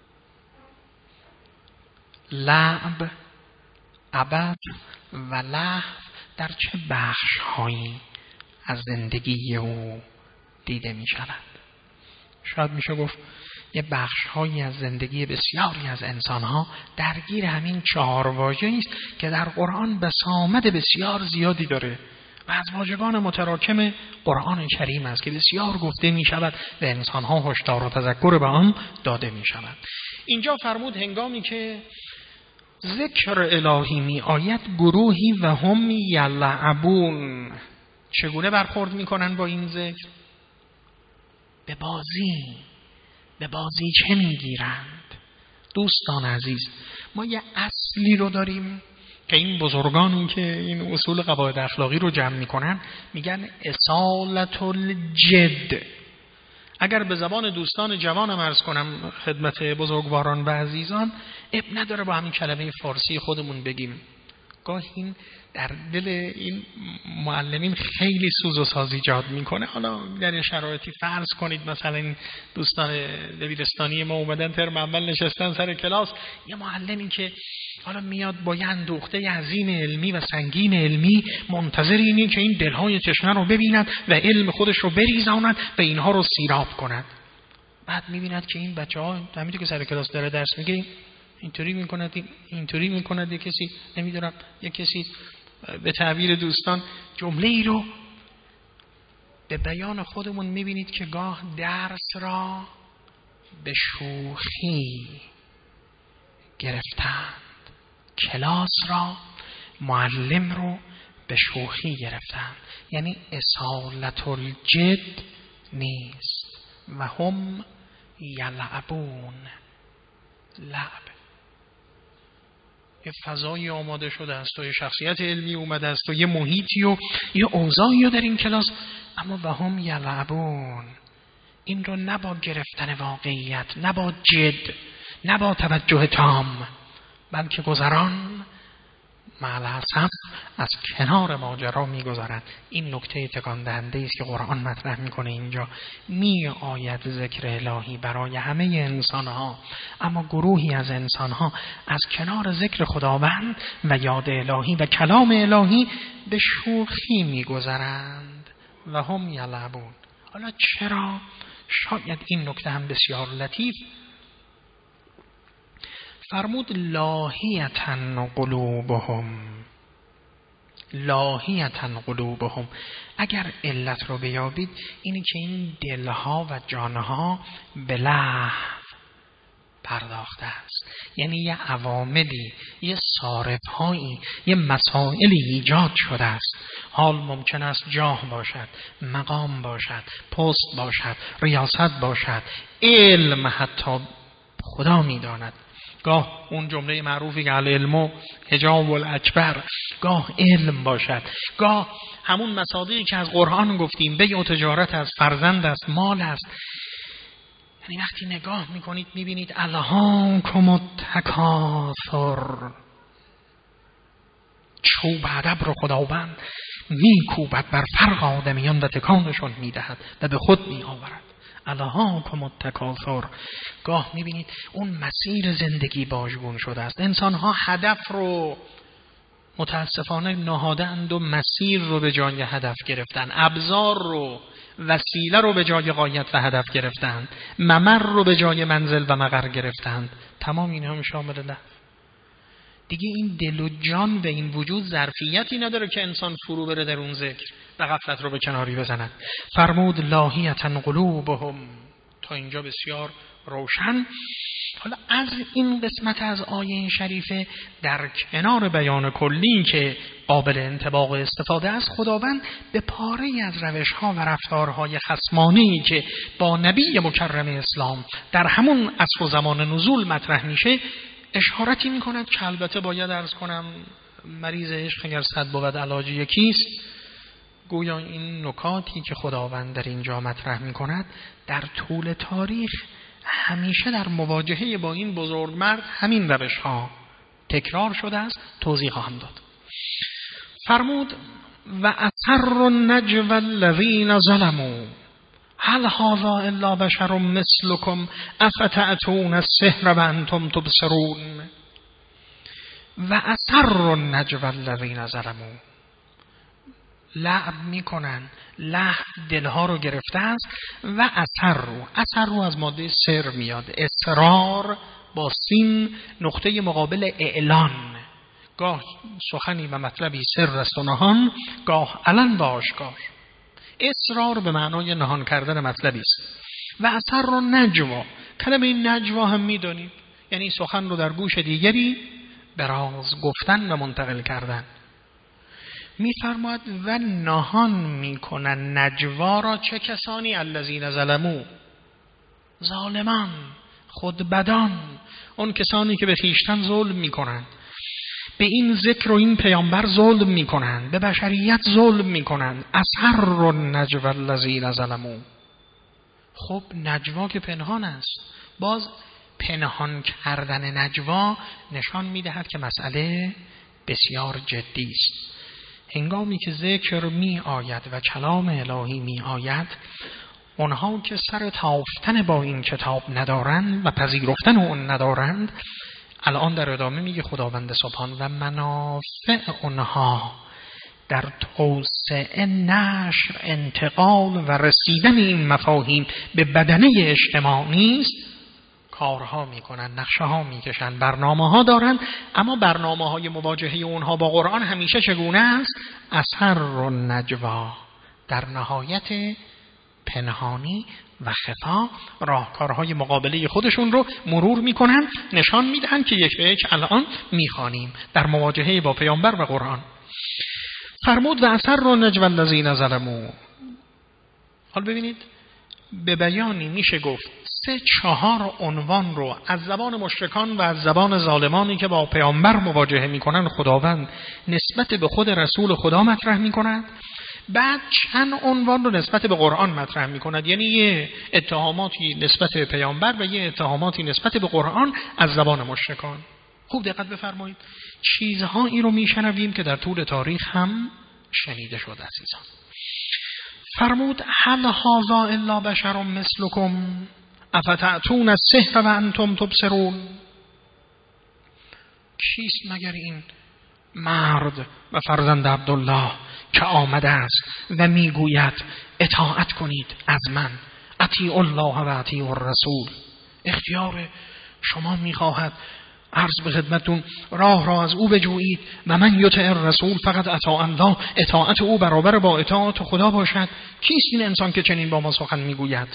لعب، عبث و لهو در چه بخش هایی از زندگی او دیده می شود. شاید میشه گفت یه بخش هایی از زندگی بسیاری از انسان ها درگیر همین چهار واژه است که در قرآن بسامد بسیار زیادی داره و از واژگان متراکم قرآن کریم است که بسیار گفته می شود و انسان ها هشدار و تذکر به آن داده می شود. اینجا فرمود هنگامی که ذکر الهی می آید، گروهی و هم یلعبون چگونه برخورد می کنن با این ذکر؟ به بازی، به بازی چه می گیرند؟ دوستان عزیز، ما یه اصلی رو داریم که این بزرگانی که این اصول قواعد اخلاقی رو جمع می کنن میگن اصالت الجد. اگر به زبان دوستان جوانم عرض کنم خدمت بزرگواران و عزیزان، اب نداره با همین کلمه فارسی خودمون بگیم. گاهی این در دل این معلمین خیلی سوز و ساز ایجاد میکنه. حالا در شرایطی فرض کنید مثلا این دوستان دبیرستانی ما اومدن ترم اول نشستن سر کلاس، یه معلمی که حالا میاد با یه اندوخته عظیم علمی و سنگین علمی منتظر اینه که این دلهای تشنه رو ببیند و علم خودش رو بریزاند و اینها رو سیراب کند. بعد میبیند که این بچه‌ها همینطور که سر کلاس داره درس میگه اینطوری میکند، اینطوری میکند، یه کسی نمیدونم یه کسی به تعبیر دوستان جمله ای رو به بیان خودمون میبینید که گاه درس را به شوخی گرفتند، کلاس را، معلم رو به شوخی گرفتند، یعنی اصالت الجد نیست. و هم یلعبون، لعب. یه فضایی آماده شده است و یه شخصیت علمی اومده است و یه محیطی و یه اوضاعی رو در این کلاس، اما و هم یلعبون. این رو نه با گرفتن واقعیت، نه با جد، نه با توجه تام، بلکه گذران معلحظم از کنار ماجرا میگذارند. این نکته تکان دهنده است که قرآن مطرح میکنه. اینجا می آید ذکر الهی برای همه انسان ها، اما گروهی از انسان ها از کنار ذکر خداوند و یاد الهی و کلام الهی به شوخی میگذرند و هم یلعبون. حالا چرا؟ شاید این نکته هم بسیار لطیف. فرمود لاهیتن قلوبهم، لاهیتن قلوبهم. اگر علت رو بیابید اینی که این دلها و جانها به لهو پرداخته است، یعنی یه عواملی، یه صارفهایی، یه مسائلی ایجاد شده است. حال ممکن است جاه باشد، مقام باشد، پست باشد، ریاست باشد، علم حتی خدا میداند. گاه اون جمله معروفی که العلم حجاب الاکبر، گاه علم باشد، گاه همون مصادیقی که از قرآن گفتیم، بیع و تجارت است، فرزند است، مال است. یعنی وقتی نگاه میکنید میبینید الهاکم التکاثر، چوب ادب رو خداوند میکوبد بر فرق آدمیان و تکانشون میدهد و به خود میآورد. الهاکم التکاثر. گاه میبینید اون مسیر زندگی باژگون شده است. انسانها هدف رو متاسفانه نهادند و مسیر رو به جای هدف گرفتن، ابزار رو، وسیله رو به جای غایت و هدف گرفتند، ممر رو به جای منزل و مقر گرفتند. تمام اینها هم شامل لهو. دیگه این دل و جان و این وجود ظرفیتی نداره که انسان فرو بره در اون ذکر و غفلت رو به کناری بزند. فرمود لاهیتن قلوبهم. تا اینجا بسیار روشن. حالا از این قسمت از آیه شریفه در کنار بیان کلی که قابل انطباق استفاده است، خداوند به پاره از روش‌ها و رفتارهای خصمانه‌ای که با نبی مکرم اسلام در همون عصر و زمان نزول مطرح میشه اشارتی میکند که البته باید عرض کنم مریض عشق اگر صد بود علاج یکیست. گویا این نکاتی که خداوند در اینجا مطرح میکند در طول تاریخ همیشه در مواجهه با این بزرگمرد همین روش ها تکرار شده است. توضیح خواهم داد. فرمود و اثر النجوى الذین ظلموا هل هذا الا بشر مثلكم افتأتون السحر وانتم تبصرون. و اثر النجوى الذین ظلموا، لعب میکنن، لهو دلها رو گرفته است. و اثر رو، اثر رو از ماده سر میاد، اصرار با سین نقطه مقابل اعلان. گاه سخنی و مطلبی سر است و نهان، گاه علن و آشکار. اصرار به معنای نهان کردن مطلبی است. و اثر رو نجوا، کلمه نجوا هم میدونید یعنی سخن رو در گوش دیگری به راز گفتن و منتقل کردن. میفرماید و نهان میکنن نجوا را چه کسانی؟ الذین ظلموا، ظالمان، خودبدان، اون کسانی که به خویشتن ظلم میکنن، به این ذکر و این پیامبر ظلم میکنن، به بشریت ظلم میکنن. اثر النجوى الذین ظلموا. خب نجوا که پنهان است، باز پنهان کردن نجوا نشان میدهد که مسئله بسیار جدی است. هنگامی که ذکر می آید و کلام الهی می آید، اونها که سر تافتن با این کتاب ندارند و پذیرفتن اون ندارند، الان در ادامه میگه خداوند سبحان و منافع اونها در توسعه، نشر، انتقال و رسیدن این مفاهیم به بدنه اجتماعی است. کارها میکنن، نقشه ها میکشن، برنامه ها دارن، اما برنامه های مواجهه اونها با قرآن همیشه چگونه است؟ اثر النجوا، در نهایت پنهانی و خفا راهکارهای مقابله خودشون رو مرور میکنن، نشان میدن که یک به یک الان میخوانیم در مواجهه با پیامبر و قرآن. فرمود و اثر النجوى الذین ظلموا. حال ببینید به بیانی میشه گفت سه چهار عنوان رو از زبان مشرکان و از زبان ظالمانی که با پیامبر مواجهه میکنن خداوند نسبت به خود رسول خدا مطرح میکند. بعد چند عنوان رو نسبت به قرآن مطرح میکند، یعنی یه اتهاماتی نسبت به پیامبر و یه اتهاماتی نسبت به قرآن از زبان مشرکان. خوب دقت بفرمایید، چیزهایی رو میشنویم که در طول تاریخ هم شنیده شد عزیزان. فرمود هل هذا الا بشر مثلکم افتأتون السحر و انتم تبصرون. کیست مگر این مرد و فرزند عبدالله که آمده است و میگوید اطاعت کنید از من، اطیعوا الله و اطیعوا الرسول. اختیار شما میخواهد عرض به خدمتون راه را از او بجویید و من یطع الرسول فقط اطاع الله، اطاعت او برابر با اطاعت خدا باشد. کیست این انسان که چنین با ما سخن میگوید؟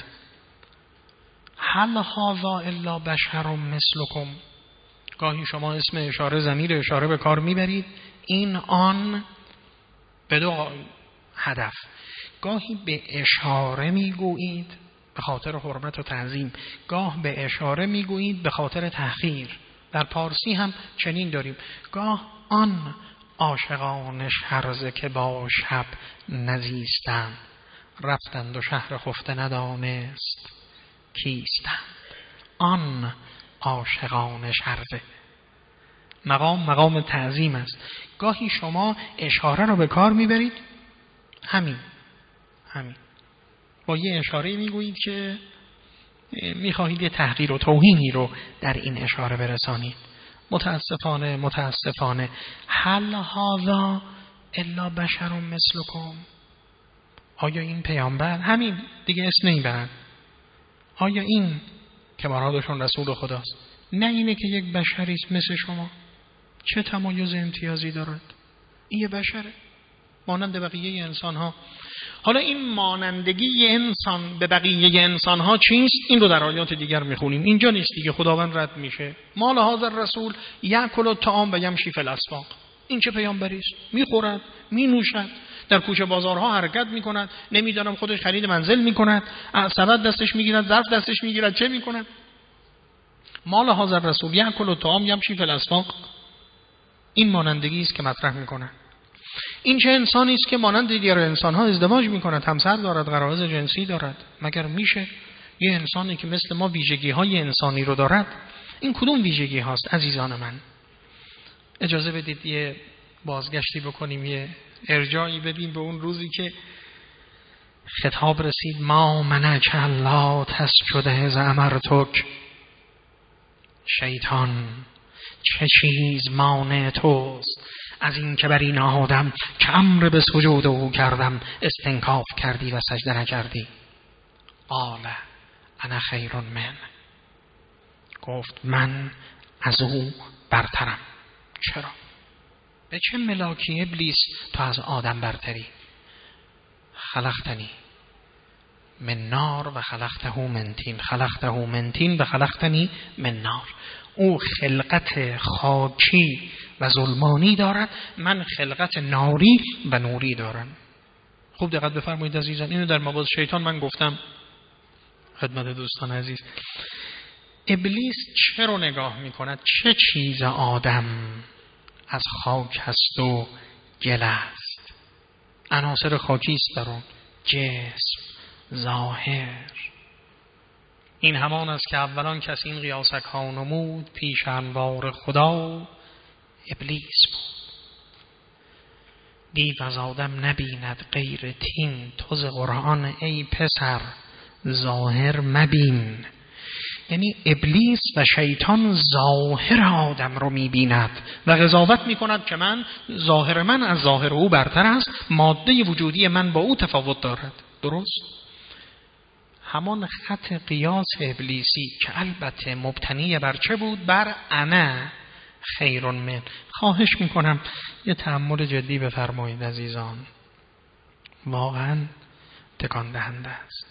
هل هذا الا بشر مثلکم. گاهی شما اسم اشاره ضمیر اشاره به کار میبرید، این آن به دو هدف. گاهی به اشاره میگویید به خاطر حرمت و تعظیم، گاه به اشاره میگویید به خاطر تحقیر. در پارسی هم چنین داریم، گاه آن عاشقان شرزه که با شب نزیستند، رفتند و شهر خفته ندانست کیستند. آن عاشقان شرزه، مقام مقام تعظیم است. گاهی شما اشاره رو به کار میبرید، همین همین با یه اشاره میگویید که میخواهید یه تحقیر و توهینی رو در این اشاره برسانید. متاسفانه متاسفانه هل هذا الا بشر مثلکم. آیا این پیامبر، همین دیگه اسم نمیبرن، آیا این که مرادشون رسول خداست نه اینه که یک بشری است مثل شما؟ چه تمایز امتیازی دارد؟ این یه بشره مانند بقیه انسان ها. حالا این مانندگی انسان به بقیه انسان ها چیست؟ این رو در آیات دیگر میخونیم، اینجا نیست دیگه. خداوند رد میشه مال هذا الرسول یأکل الطعام و یمشی فی الاسواق. این چه پیامبری است؟ میخورد، مینوشد، در کوچه بازارها حرکت میکند، نمیدانم خودش خرید منزل میکند، سبد دستش میگیرد، ظرف دستش میگیرد، چه میکند؟ مال هذا الرسول یأکل الطعام یمشی فی الاسواق. این مانندگی است که مطرح میکنه. این چه انسانی است که مانند دیگر انسان‌ها ازدواج می‌کند، همسر دارد، غرایز جنسی دارد؟ مگر میشه یه انسانی که مثل ما ویژگی‌های انسانی رو دارد؟ این کدوم ویژگی هاست عزیزان من؟ اجازه بدید یه بازگشتی بکنیم، یه ارجاعی بدیم به اون روزی که خطاب رسید ما منک الا تسجد اذ امرتک. شیطان چه چیز مانع توست از این که بر این آدم که امر به سجود او کردم استنکاف کردی و سجده نکردی؟ قال انا خیر من. گفت من از او برترم. چرا؟ به چه ملاکی ابلیس تو از آدم برتری؟ خلقتنی من نار و خلقته من طین، خلقته من طین و خلقتنی من نار. او خلقت خاکی و ظلمانی دارد، من خلقت ناری و نوری دارم. خوب دقت بفرمایید عزیزان، اینو در مباحث شیطان من گفتم خدمت دوستان عزیز. ابلیس چه رو نگاه میکند؟ چه چیز آدم از خاک هست و گل است، عناصر خاکی است در اون، جسم، ظاهر. این همان است که اولان کس این قیاسک ها نمود، پیش انوار خدا ابلیس بود. دیو از آدم نبیند غیر تین، توز قرآن ای پسر ظاهر مبین. یعنی ابلیس و شیطان ظاهر آدم رو میبیند و قضاوت میکند که من ظاهر من از ظاهر او برتر است، ماده وجودی من با او تفاوت دارد. درست؟ همان خط قیاس ابلیسی که البته مبتنی بر چه بود؟ بر انا خیر من. خواهش میکنم یه تأمل جدی بفرمایید عزیزان، واقعا تکان دهنده است.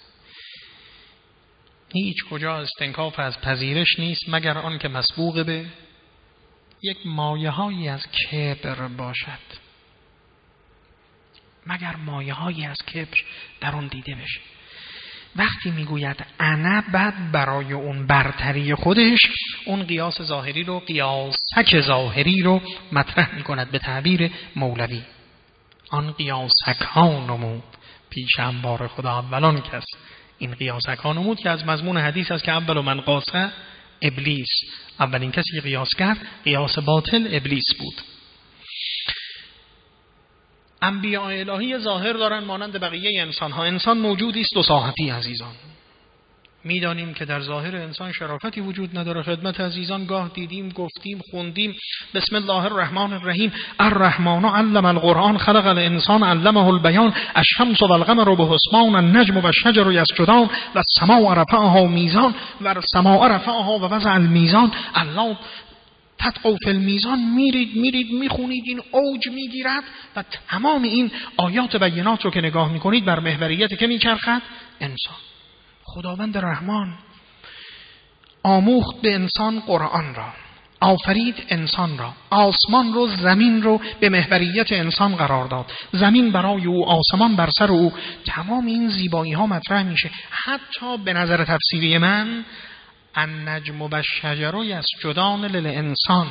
هیچ کجا استنکاف از پذیرش نیست مگر آن که مسبوق به یک مایه هایی از کبر باشد، مگر مایه هایی از کبر در آن دیده بشه. وقتی میگوید انا، بعد برای اون برتری خودش اون قیاس ظاهری رو، قیاسک ظاهری رو مطرح میکند به تعبیر مولوی. آن قیاسک ها نمود پیش انبار خدا اولان کس. این قیاسک ها نمود که از مضمون حدیث است که اول من قاسه ابلیس، اولین کسی که قیاس کرد قیاس باطل ابلیس بود. انبیاء الهی ظاهر دارن مانند بقیه انسان ها. انسان موجودی است دو ساحتی عزیزان. میدانیم که در ظاهر انسان شرافتی وجود نداره. خدمت عزیزان گاه دیدیم، گفتیم، خوندیم بسم الله الرحمن الرحیم الرحمن علم القرآن خلق الانسان علمه البیان الشمس والقمر بحسبان النجم والشجر یسجدان والسماء رفعها میزان والسماء رفعها ووضع الميزان الله تطغوا فی المیزان. میرید میرید میخونید این اوج میگیرد و تمام این آیات بینات رو که نگاه میکنید بر محوریت که میچرخد انسان. خداوند رحمان آموخت به انسان قرآن را، آفرید انسان را، آسمان رو، زمین رو به محوریت انسان قرار داد، زمین برای او، آسمان بر سر او. تمام این زیبایی ها مطرح میشه. حتی به نظر تفسیری من النجم و الشجر یسجدان للانسان،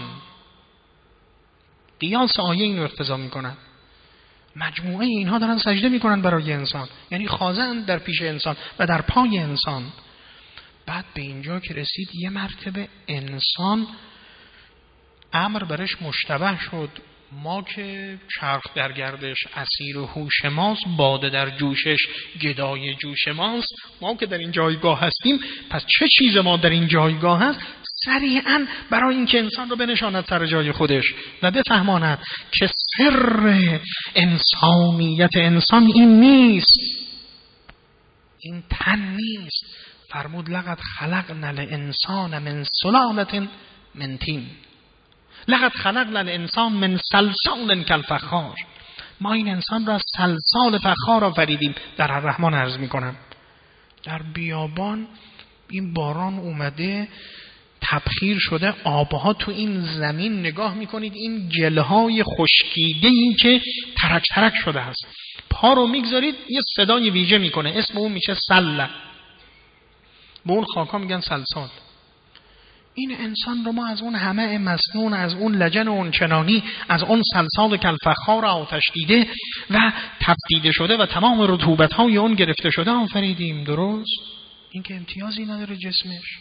قیاس آیه اینو اقتضا میکنن. مجموعه اینها دارن سجده میکنن برای انسان، یعنی خاضعند در پیش انسان و در پای انسان. بعد به اینجا که رسید یه مرتبه انسان امر برش مشتبه شد. ما که چرخ در گردش اسیر هوش ماست، باده در جوشش گدای جوش ماست، ما که در این جایگاه هستیم پس چه چیز ما در این جایگاه هست؟ سریعا برای اینکه انسان رو بنشاند سر جای خودش و بفهماند که سر انسانیت انسان این نیست، این تن نیست. فرمود لقد خلقنا الانسان من سلالة من طین، لقد خلقنا الانسان من صلصال کالفخار. ما این انسان را از صلصال فخار آفریدیم. در الرحمن عرض میکنم در بیابان این باران اومده، تبخیر شده، آبها تو این زمین نگاه میکنید این گلهای خشکیده‌ای که ترک ترک شده است، پا رو میگذارید یه صدای ویژه میکنه، اسم اون میشه سله. به اون خاکا میگن سلسال. این انسان رو ما از اون همه مسنون، از اون لجن و اون چنانی، از اون سلسال کالفخار آتش دیده و تفدیده شده و تمام رطوبت‌های اون گرفته شده آفریدیم. درست؟ این که امتیازی نداره جسمش.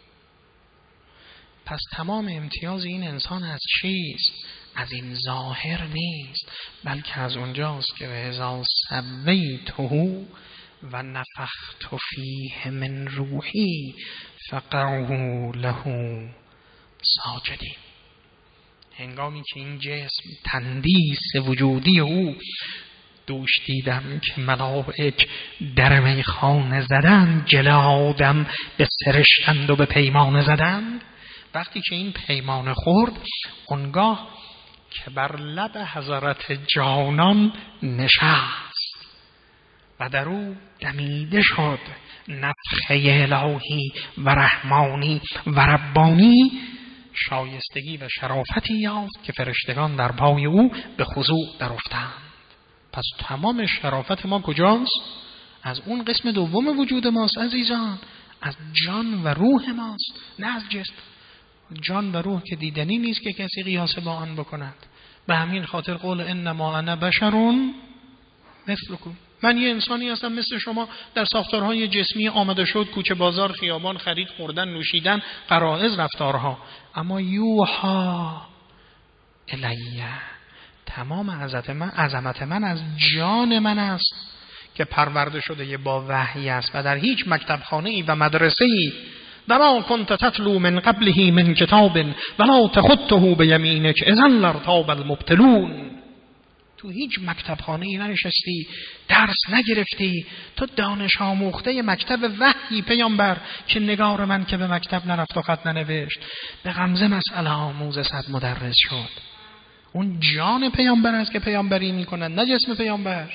پس تمام امتیاز این انسان از چیست؟ از این ظاهر نیست، بلکه از اونجاست که اذا سویته و نفخت فیه من روحی فقعوا له ساجدین. هنگامی که این جسم تندیس وجودی او دوش دیدم که ملائک در میخانه زدن، جل آدم به سرشتند و به پیمانه زدن. وقتی که این پیمانه خورد، اونگاه که بر لب حضرت جانان نشست و در او دمیده شد نفخه الهی و رحمانی و ربانی، شایستگی و شرافتی یافت که فرشتگان در پای او به خضوع در افتند. پس تمام شرافت ما کجاست؟ از اون قسم دوم وجود ماست عزیزان، از جان و روح ماست، نه از جسم. جان و روح که دیدنی نیست که کسی قیاس با آن بکند. به همین خاطر قول انما انا بشرون مثلکم، من یه انسانی هستم مثل شما، در ساختارهای جسمی آمده شد، کوچه بازار، خیابان، خرید، خوردن، نوشیدن، غرایز، رفتارها. اما یوحا الیه، تمام عظمت من عظمت من از جان من است که پرورده شده با وحی است و در هیچ مکتبخانه‌ای و مدرسه‌ای و ما كنت تتلو من قبله من کتاب ولا تخطه بیمینک اذا لارتاب المبطلون. تو هیچ مکتبخانه‌ای ننشستی، درس نگرفتی، تو دانش آموخته مکتب وحی پیامبر که نگار من که به مکتب نرفت و خط ننوشت، به غمزه مسئله آموز صد مدرس شد. اون جان پیامبر است که پیامبری میکنن، نه جسم پیامبر.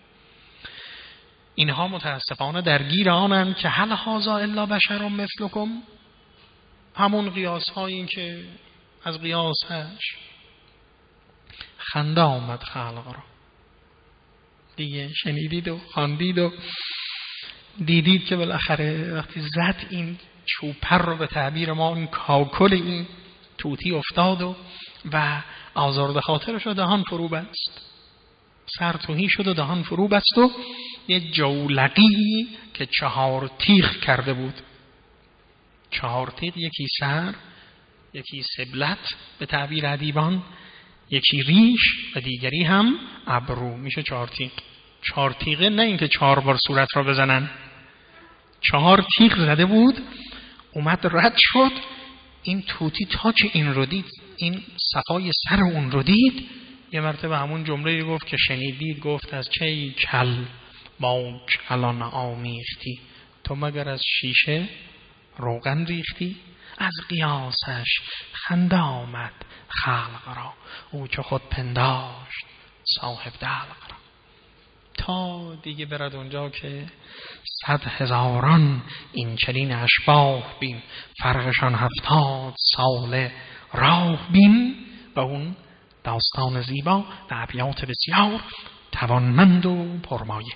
اینها متاسفانه درگیر آنند که هل هذا الا بشر مثلکم، همون قیاس هایی که از قیاسش خنده آمد خلق را. دیگه شنیدید و خواندید و دیدید که بالاخره وقتی زد این چوپر رو، به تعبیر ما این کاکل این طوطی افتاد و و آزرده خاطرش رو دهان فرو بست، سر توهی شد و دهان فرو بست و یه جولقی که چهار تیغ کرده بود، چهار تیغ، یکی سر، یکی سبلت به تعبیر ادیبان، یکی ریش و دیگری هم ابرو، میشه چهار تیغ. چهار تیغه نه اینکه چهار بار صورت را بزنن، چهار تیغ زده بود، اومد رد شد. این طوطی تا که این رو دید، این صفای سر اون رو دید، یه مرتبه همون جمله گفت که شنیدید، گفت از چه کل با کلان آمیختی، تو مگر از شیشه روغن ریختی؟ از قیاسش خنده آمد خلق را، او که خود پنداشت صاحب دلق را. تا دیگه برد اونجا که صد هزاران این چنین اشباه بین، فرقشان هفتاد ساله راه بین، و اون داستان زیبا و ابیات بسیار توانمند و پرمایه.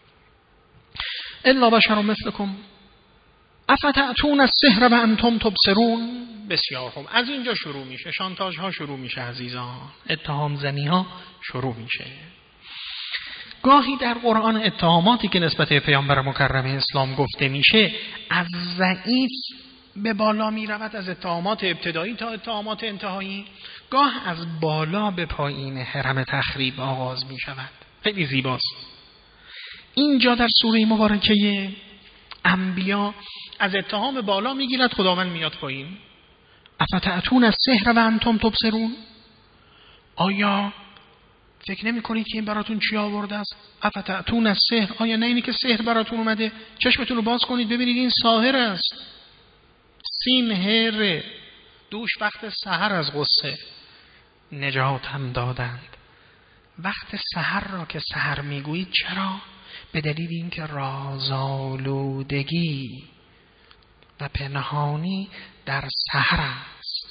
الا بشر مثلکم افتأتون السحر و انتم تبصرون. بسیار خوب، از اینجا شروع میشه، شانتاژ ها شروع میشه عزیزان، اتهام زنی ها شروع میشه. گاهی در قرآن اتهاماتی که نسبت پیامبر مکرم اسلام گفته میشه از ضعیف به بالا می رود، از اتهامات ابتدایی تا اتهامات انتهایی. گاه از بالا به پایین حرم تخریب آغاز می شود. خیلی زیباست. اینجا در سوره مبارکه انبیا از اتهام بالا می گیرد، خداوند میاد پایین. افتأتون السحر و انتم تبصرون. آیا فکر نمی کنید که این براتون چی آورده است؟ افتأتون السحر، آیا نه اینی که سحر براتون اومده؟ چشمتون رو باز کنید ببینید این ساحر است. سین هر دوش وقت سحر از غصه نجات هم دادند. وقت سحر را که سحر میگویید چرا؟ به دلیل اینکه رازآلودگی و پنهانی در سحر است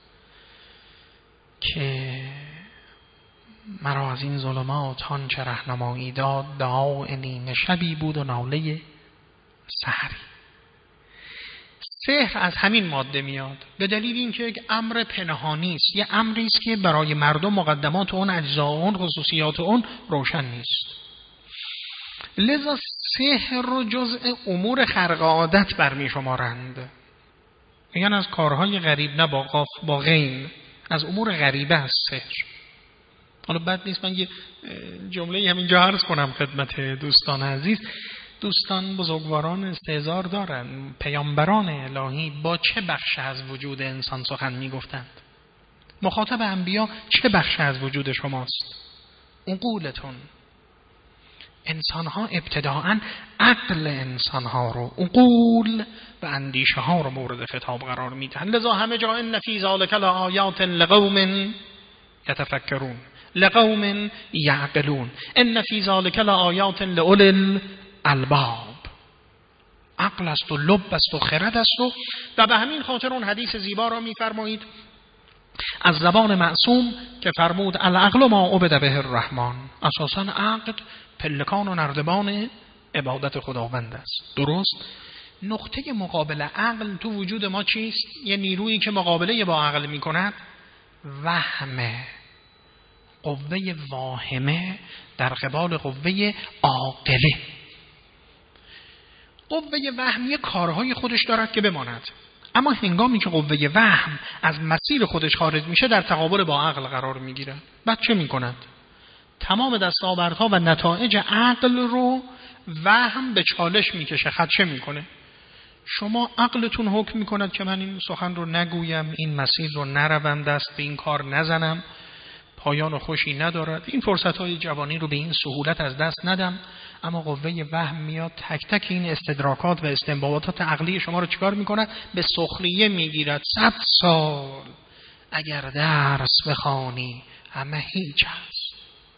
که مرا از این ظلمات آنچه رهنمایی داد، دعای نیمه شبی بود و ناله سحری. سحر از همین ماده میاد، به دلیل اینکه یک امر پنهانی است، یه امری است که برای مردم مقدمات اون، اجزا اون، خصوصیات اون روشن نیست. لذا سحر رو جزء امور خرق عادت برمی شمارند. میگن از کارهای غریب، نه با قاف، با غین، از امور غریبه است سحر. حالا بد نیست من یه جمله همینجا عرض کنم خدمت دوستان عزیز. دوستان بزرگواران استحضار دارن پیامبران الهی با چه بخش از وجود انسان سخن میگفتند؟ مخاطب انبیا چه بخش از وجود شماست؟ عقولتون. انسانها ابتداعاً عقل انسانها رو، عقول و اندیشه ها رو مورد خطاب قرار میدن. لذا همه جا ان فی ذلک لآیات لقوم یتفکرون لقوم یعقلون ان فی ذلک لآیات لأولی الالباب. عقل است و لب است و خرد است و و به همین خاطر اون حدیث زیبا را میفرمایید از زبان معصوم که فرمود العقل ما عبد به الرحمن. اساساً عقل پلکان و نردبان عبادت خداوند است. درست؟ نقطه مقابل عقل تو وجود ما چیست؟ یه نیرویی که مقابله با عقل میکند وهمه، قوه واهمه در قبال قوه عاقله. قوه وهمی کارهای خودش دارد که بماند، اما هنگامی که قوه وهم از مسیر خودش خارج میشه در تقابل با عقل قرار میگیره. بعد چه میکند؟ تمام دستاوردها و نتایج عقل رو وهم به چالش میکشه، خدشه میکنه. شما عقلتون حکم میکند که من این سخن رو نگویم، این مسیر رو نروم، دست به این کار نزنم، پایان و خوشی ندارد، این فرصتهای جوانی رو به این سهولت از دست ندم. اما قوه وهم میاد تک تک این استدراکات و استنباطات عقلی شما رو چیکار میکند؟ به سخریه میگیرد. صد سال اگر درس بخوانی همه هیچ هست،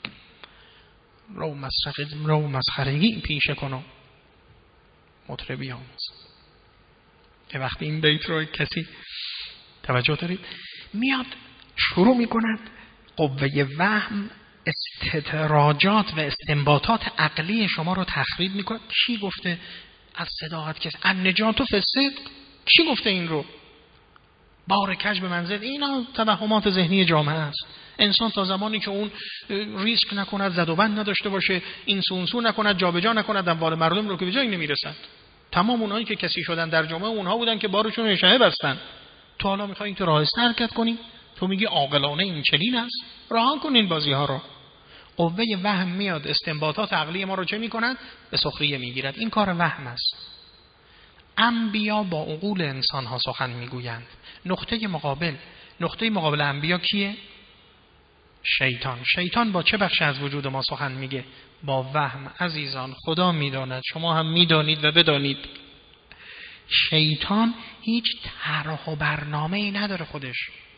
رو مسخرگی رو مسخرگی پیشه کنم. مطربی هم که وقتی این بیت رو کسی توجه دارید میاد شروع میکند قوه وهم استدراجات و استنباطات عقلی شما رو تخریب میکنه. چی گفته؟ از صداقت کسی النجات و فسق. کی گفته این رو؟ بار کج به منزل. اینا توهمات ذهنی جامعه است. انسان تا زمانی که اون ریسک نکند، زد و بند نداشته باشه، این سو اون سو نکند، جابجا نکند اموال مردم رو، که به جایی نمیرسند. تمام اونایی که کسی شدن در جامعه اونها بودن که بارشون اشعه بستن. تو حالا میخوای تو راهسته حرکت کنی؟ تو میگی عاقلانه این چنین است؟ رها کن این بازی ها رو. قوه وهم میاد استنباطات عقلی ما رو چه میکند؟ به سخریه میگیرد. این کار وهم است. انبیا با عقول انسان ها سخن میگویند. نقطه مقابل نقطه مقابل انبیا کیه؟ شیطان. شیطان با چه بخش از وجود ما سخن میگه؟ با وهم. عزیزان خدا میداند، شما هم میدانید و بدانید، شیطان هیچ طرح و برنامه‌ای نداره خودش.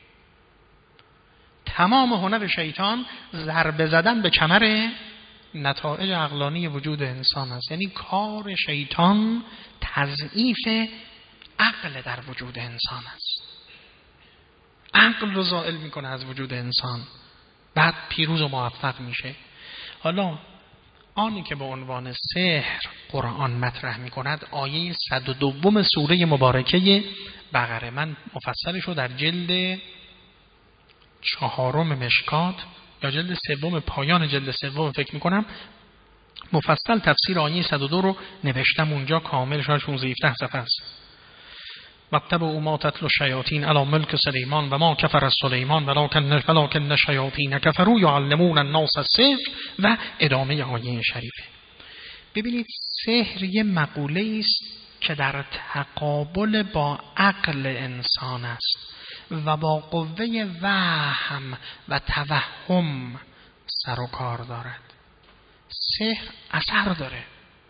تمام هنر شیطان ضربه زدن به کمر نتایج عقلانی وجود انسان است. یعنی کار شیطان تضعیف عقل در وجود انسان است. عقل رو زائل میکنه از وجود انسان، بعد پیروز و موفق میشه. حالا آنی که به عنوان سحر قرآن مطرح میکند آیه صد و دوم سوره مبارکه بقره. من مفصلش رو در جلد چهارم مشکات یا جلد سوم، پایان جلد سوم فکر میکنم، مفصل تفسیر آیه صد و دو رو نوشتم اونجا کامل، شاید شانزده هفده صفحه است. واتبعوا ما تتلو الشیاطین علی ملک سلیمان و ما کفر سلیمان ولکن ولکن الشیاطین کفروا یعلمون الناس السحر و ادامه آیه شریفه. ببینید سحر یه مقوله است که در تقابل با عقل انسان است و با قوه وهم و توهم سر و کار دارد. سحر اثر داره،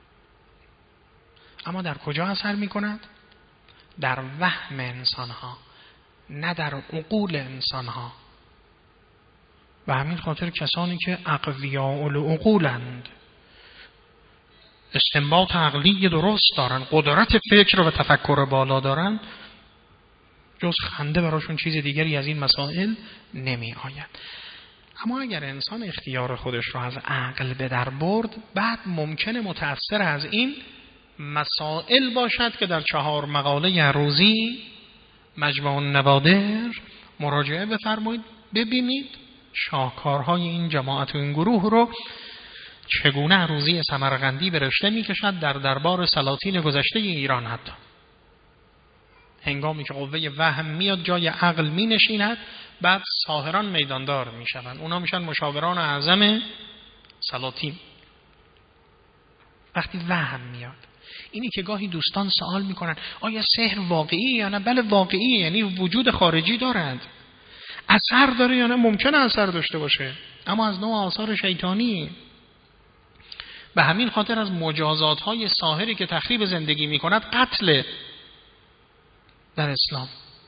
اما در کجا اثر می کند؟ در وهم انسان ها، نه در عقول انسان ها. و همین خاطر کسانی که اقویاء العقولند، استنباط عقلی درست دارن، قدرت فکر و تفکر بالا دارن، جز خنده براشون چیز دیگری از این مسائل نمی آید. اما اگر انسان اختیار خودش رو از عقل به در برد، بعد ممکنه متأثر از این مسائل باشد که در چهار مقاله روزی مجموع النوادر مراجعه بفرمایید، ببینید شاهکارهای این جماعت و این گروه رو چگونه روزی سمرقندی به رشته میکشد در دربار سلاطین گذشته ایران. حتی هنگامی که قوه وهم میاد جای عقل می نشیند، بعد ساحران میداندار می شوند. اونا میشن مشاوران اعظم سلاطین. وقتی وهم میاد، اینی که گاهی دوستان سوال میکنن آیا سحر واقعی یا نه؟ بله واقعی، یعنی وجود خارجی دارد. اثر داره یا نه؟ ممکنه اثر داشته باشه، اما از نوع آثار شیطانی. به همین خاطر از مجازات های ساحری که تخریب زندگی میکند قتل در اسلام.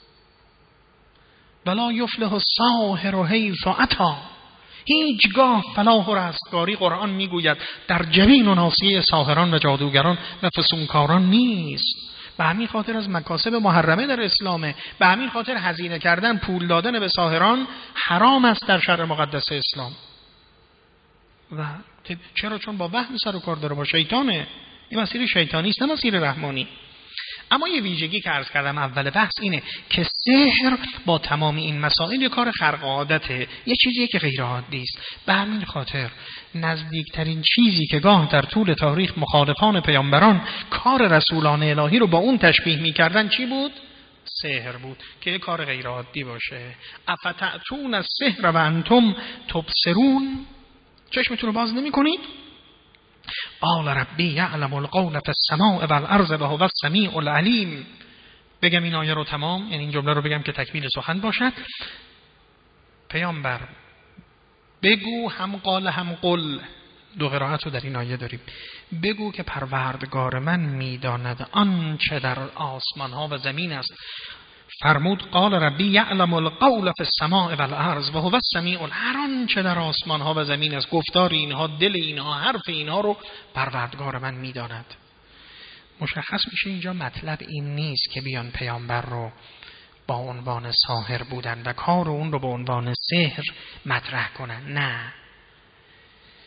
ولا یفلح الساحر حیث اتی، هیچگاه فلاح و رستگاری قرآن میگوید در جبین و ناصیه ساحران و جادوگران و فسونکاران نیست. به همین خاطر از مکاسب محرمه در اسلامه. به همین خاطر هزینه کردن، پول دادن به ساحران حرام است در شرع مقدس اسلام. و چرا؟ چون با وهم سر و کار داره، با شیطانه. این مسیر شیطانی است، نه مسیر رحمانی. اما یه ویژگی که عرض کردم اول بحث اینه که سحر با تمام این مسائل کار خرق عادته، یه چیزی که غیر عادی است. به همین خاطر نزدیکترین چیزی که گاه در طول تاریخ مخالفان پیامبران کار رسولان الهی رو با اون تشبیه می‌کردن چی بود؟ سحر بود، که یه کار غیر عادی باشه. افتأتون السحر و انتم تبصرون، چشمتون رو باز نمی‌کنید؟ قال ربی یعلم القول فی السماء والارض وهو السمیع العلیم. بگم این آیه رو تمام، یعنی این جمله رو بگم که تکمیل سخن باشد. پیامبر بگو، هم قال هم قل، دو قرائت رو در این آیه داریم. بگو که پروردگار من میداند آنچه در آسمان ها و زمین است. فرمود قال ربی یعلم القول فی السماء والارض وهو السمیع العلیم. هر آنچه در آسمان ها و زمین است، گفتار اینها، دل اینها، حرف اینها رو پروردگار من میداند. مشخص میشه اینجا مطلب این نیست که بیان پیامبر رو با عنوان ساحر بودن و کار اون رو با عنوان سحر مطرح کنن. نه،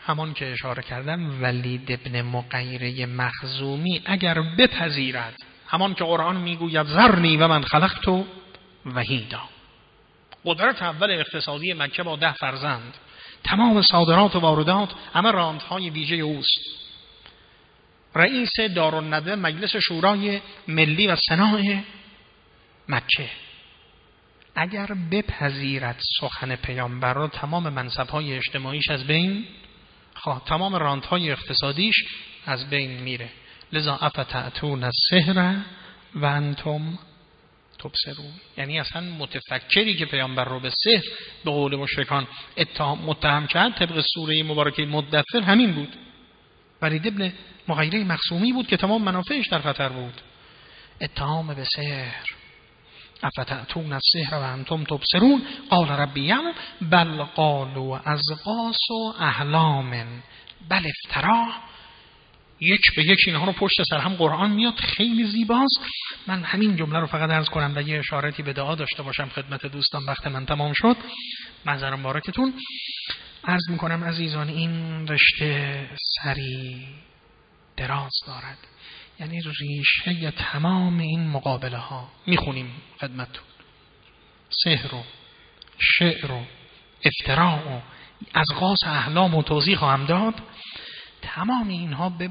همان که اشاره کردم ولید ابن مغیره مخزومی اگر بپذیرد، همان که قرآن میگوید ذرنی و من خلقت وحیدا، قدرت اول اقتصادی مکه با ده فرزند، تمام صادرات و واردات همه راندهای ویژه اوست، رئیس دارالندوه مجلس شورای ملی و سنای مکه، اگر بپذیرد سخن پیامبر را تمام منصب‌های اجتماعیش از بین، خواه تمام راندهای اقتصادیش از بین میره. لذا افتأتون السحر و انتم تبصرون، یعنی اصلا متفکری که پیامبر رو به سحر به قول مشرکان اتهام متهم کرد طبق سوره مبارکه مدثر همین بود. ولید ابن مغیره مخزومی بود که تمام منافعش در خطر بود. اتهام به سحر. افتأتون السحر و انتم تبصرون قال ربی بل قالوا اضغاث احلام بل افترا. یک به یک اینها رو پشت سر هم قرآن میاد، خیلی زیباست. من همین جمله رو فقط عرض کنم و یه اشارتی به دعا داشته باشم خدمت دوستان. وقت من تمام شد، معذرت مبارکتون. عرض میکنم عزیزان این رشته سری دراز دارد، یعنی ریشه تمام این مقابله ها میخونیم خدمتتون، سحر و شعر و افتراء و اضغاث احلام و توضیح خواهم داد. تمام اینها به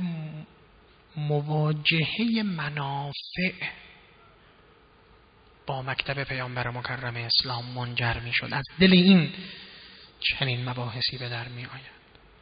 مواجهه منافع با مکتب پیامبر مکرم اسلام منجر می شد. از دل این چنین مباحثی به در می آید.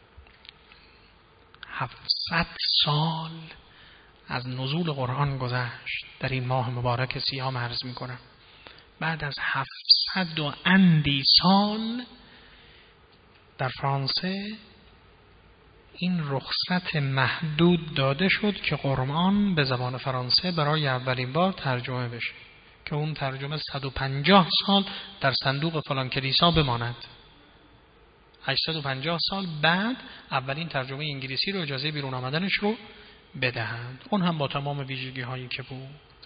هفتصد سال از نزول قرآن گذشت. در این ماه مبارک سیام عرض می کنم. بعد از هفتصد و اندی سال در فرانسه این رخصت محدود داده شد که قرآن به زبان فرانسه برای اولین بار ترجمه بشه، که اون ترجمه صد و پنجاه سال در صندوق فلان کلیسا بماند. هشتصد و پنجاه سال بعد اولین ترجمه انگلیسی رو اجازه بیرون آمدنش رو بدهند. اون هم با تمام ویژگی هایی که بود،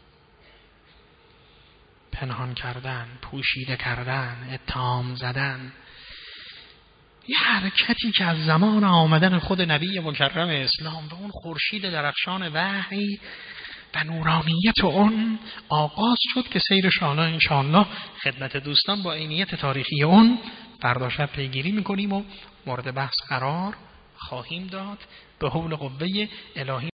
پنهان کردن، پوشیده کردن، اتهام زدن، یه حرکتی که از زمان آمدن خود نبی مکرم اسلام و اون خورشید درخشان وحی و نورانیت اون آغاز شد که سیرش حالا انشاءالله خدمت دوستان با عینیت تاریخی اون فردا شب پیگیری میکنیم و مورد بحث قرار خواهیم داد به حول قوه الهی.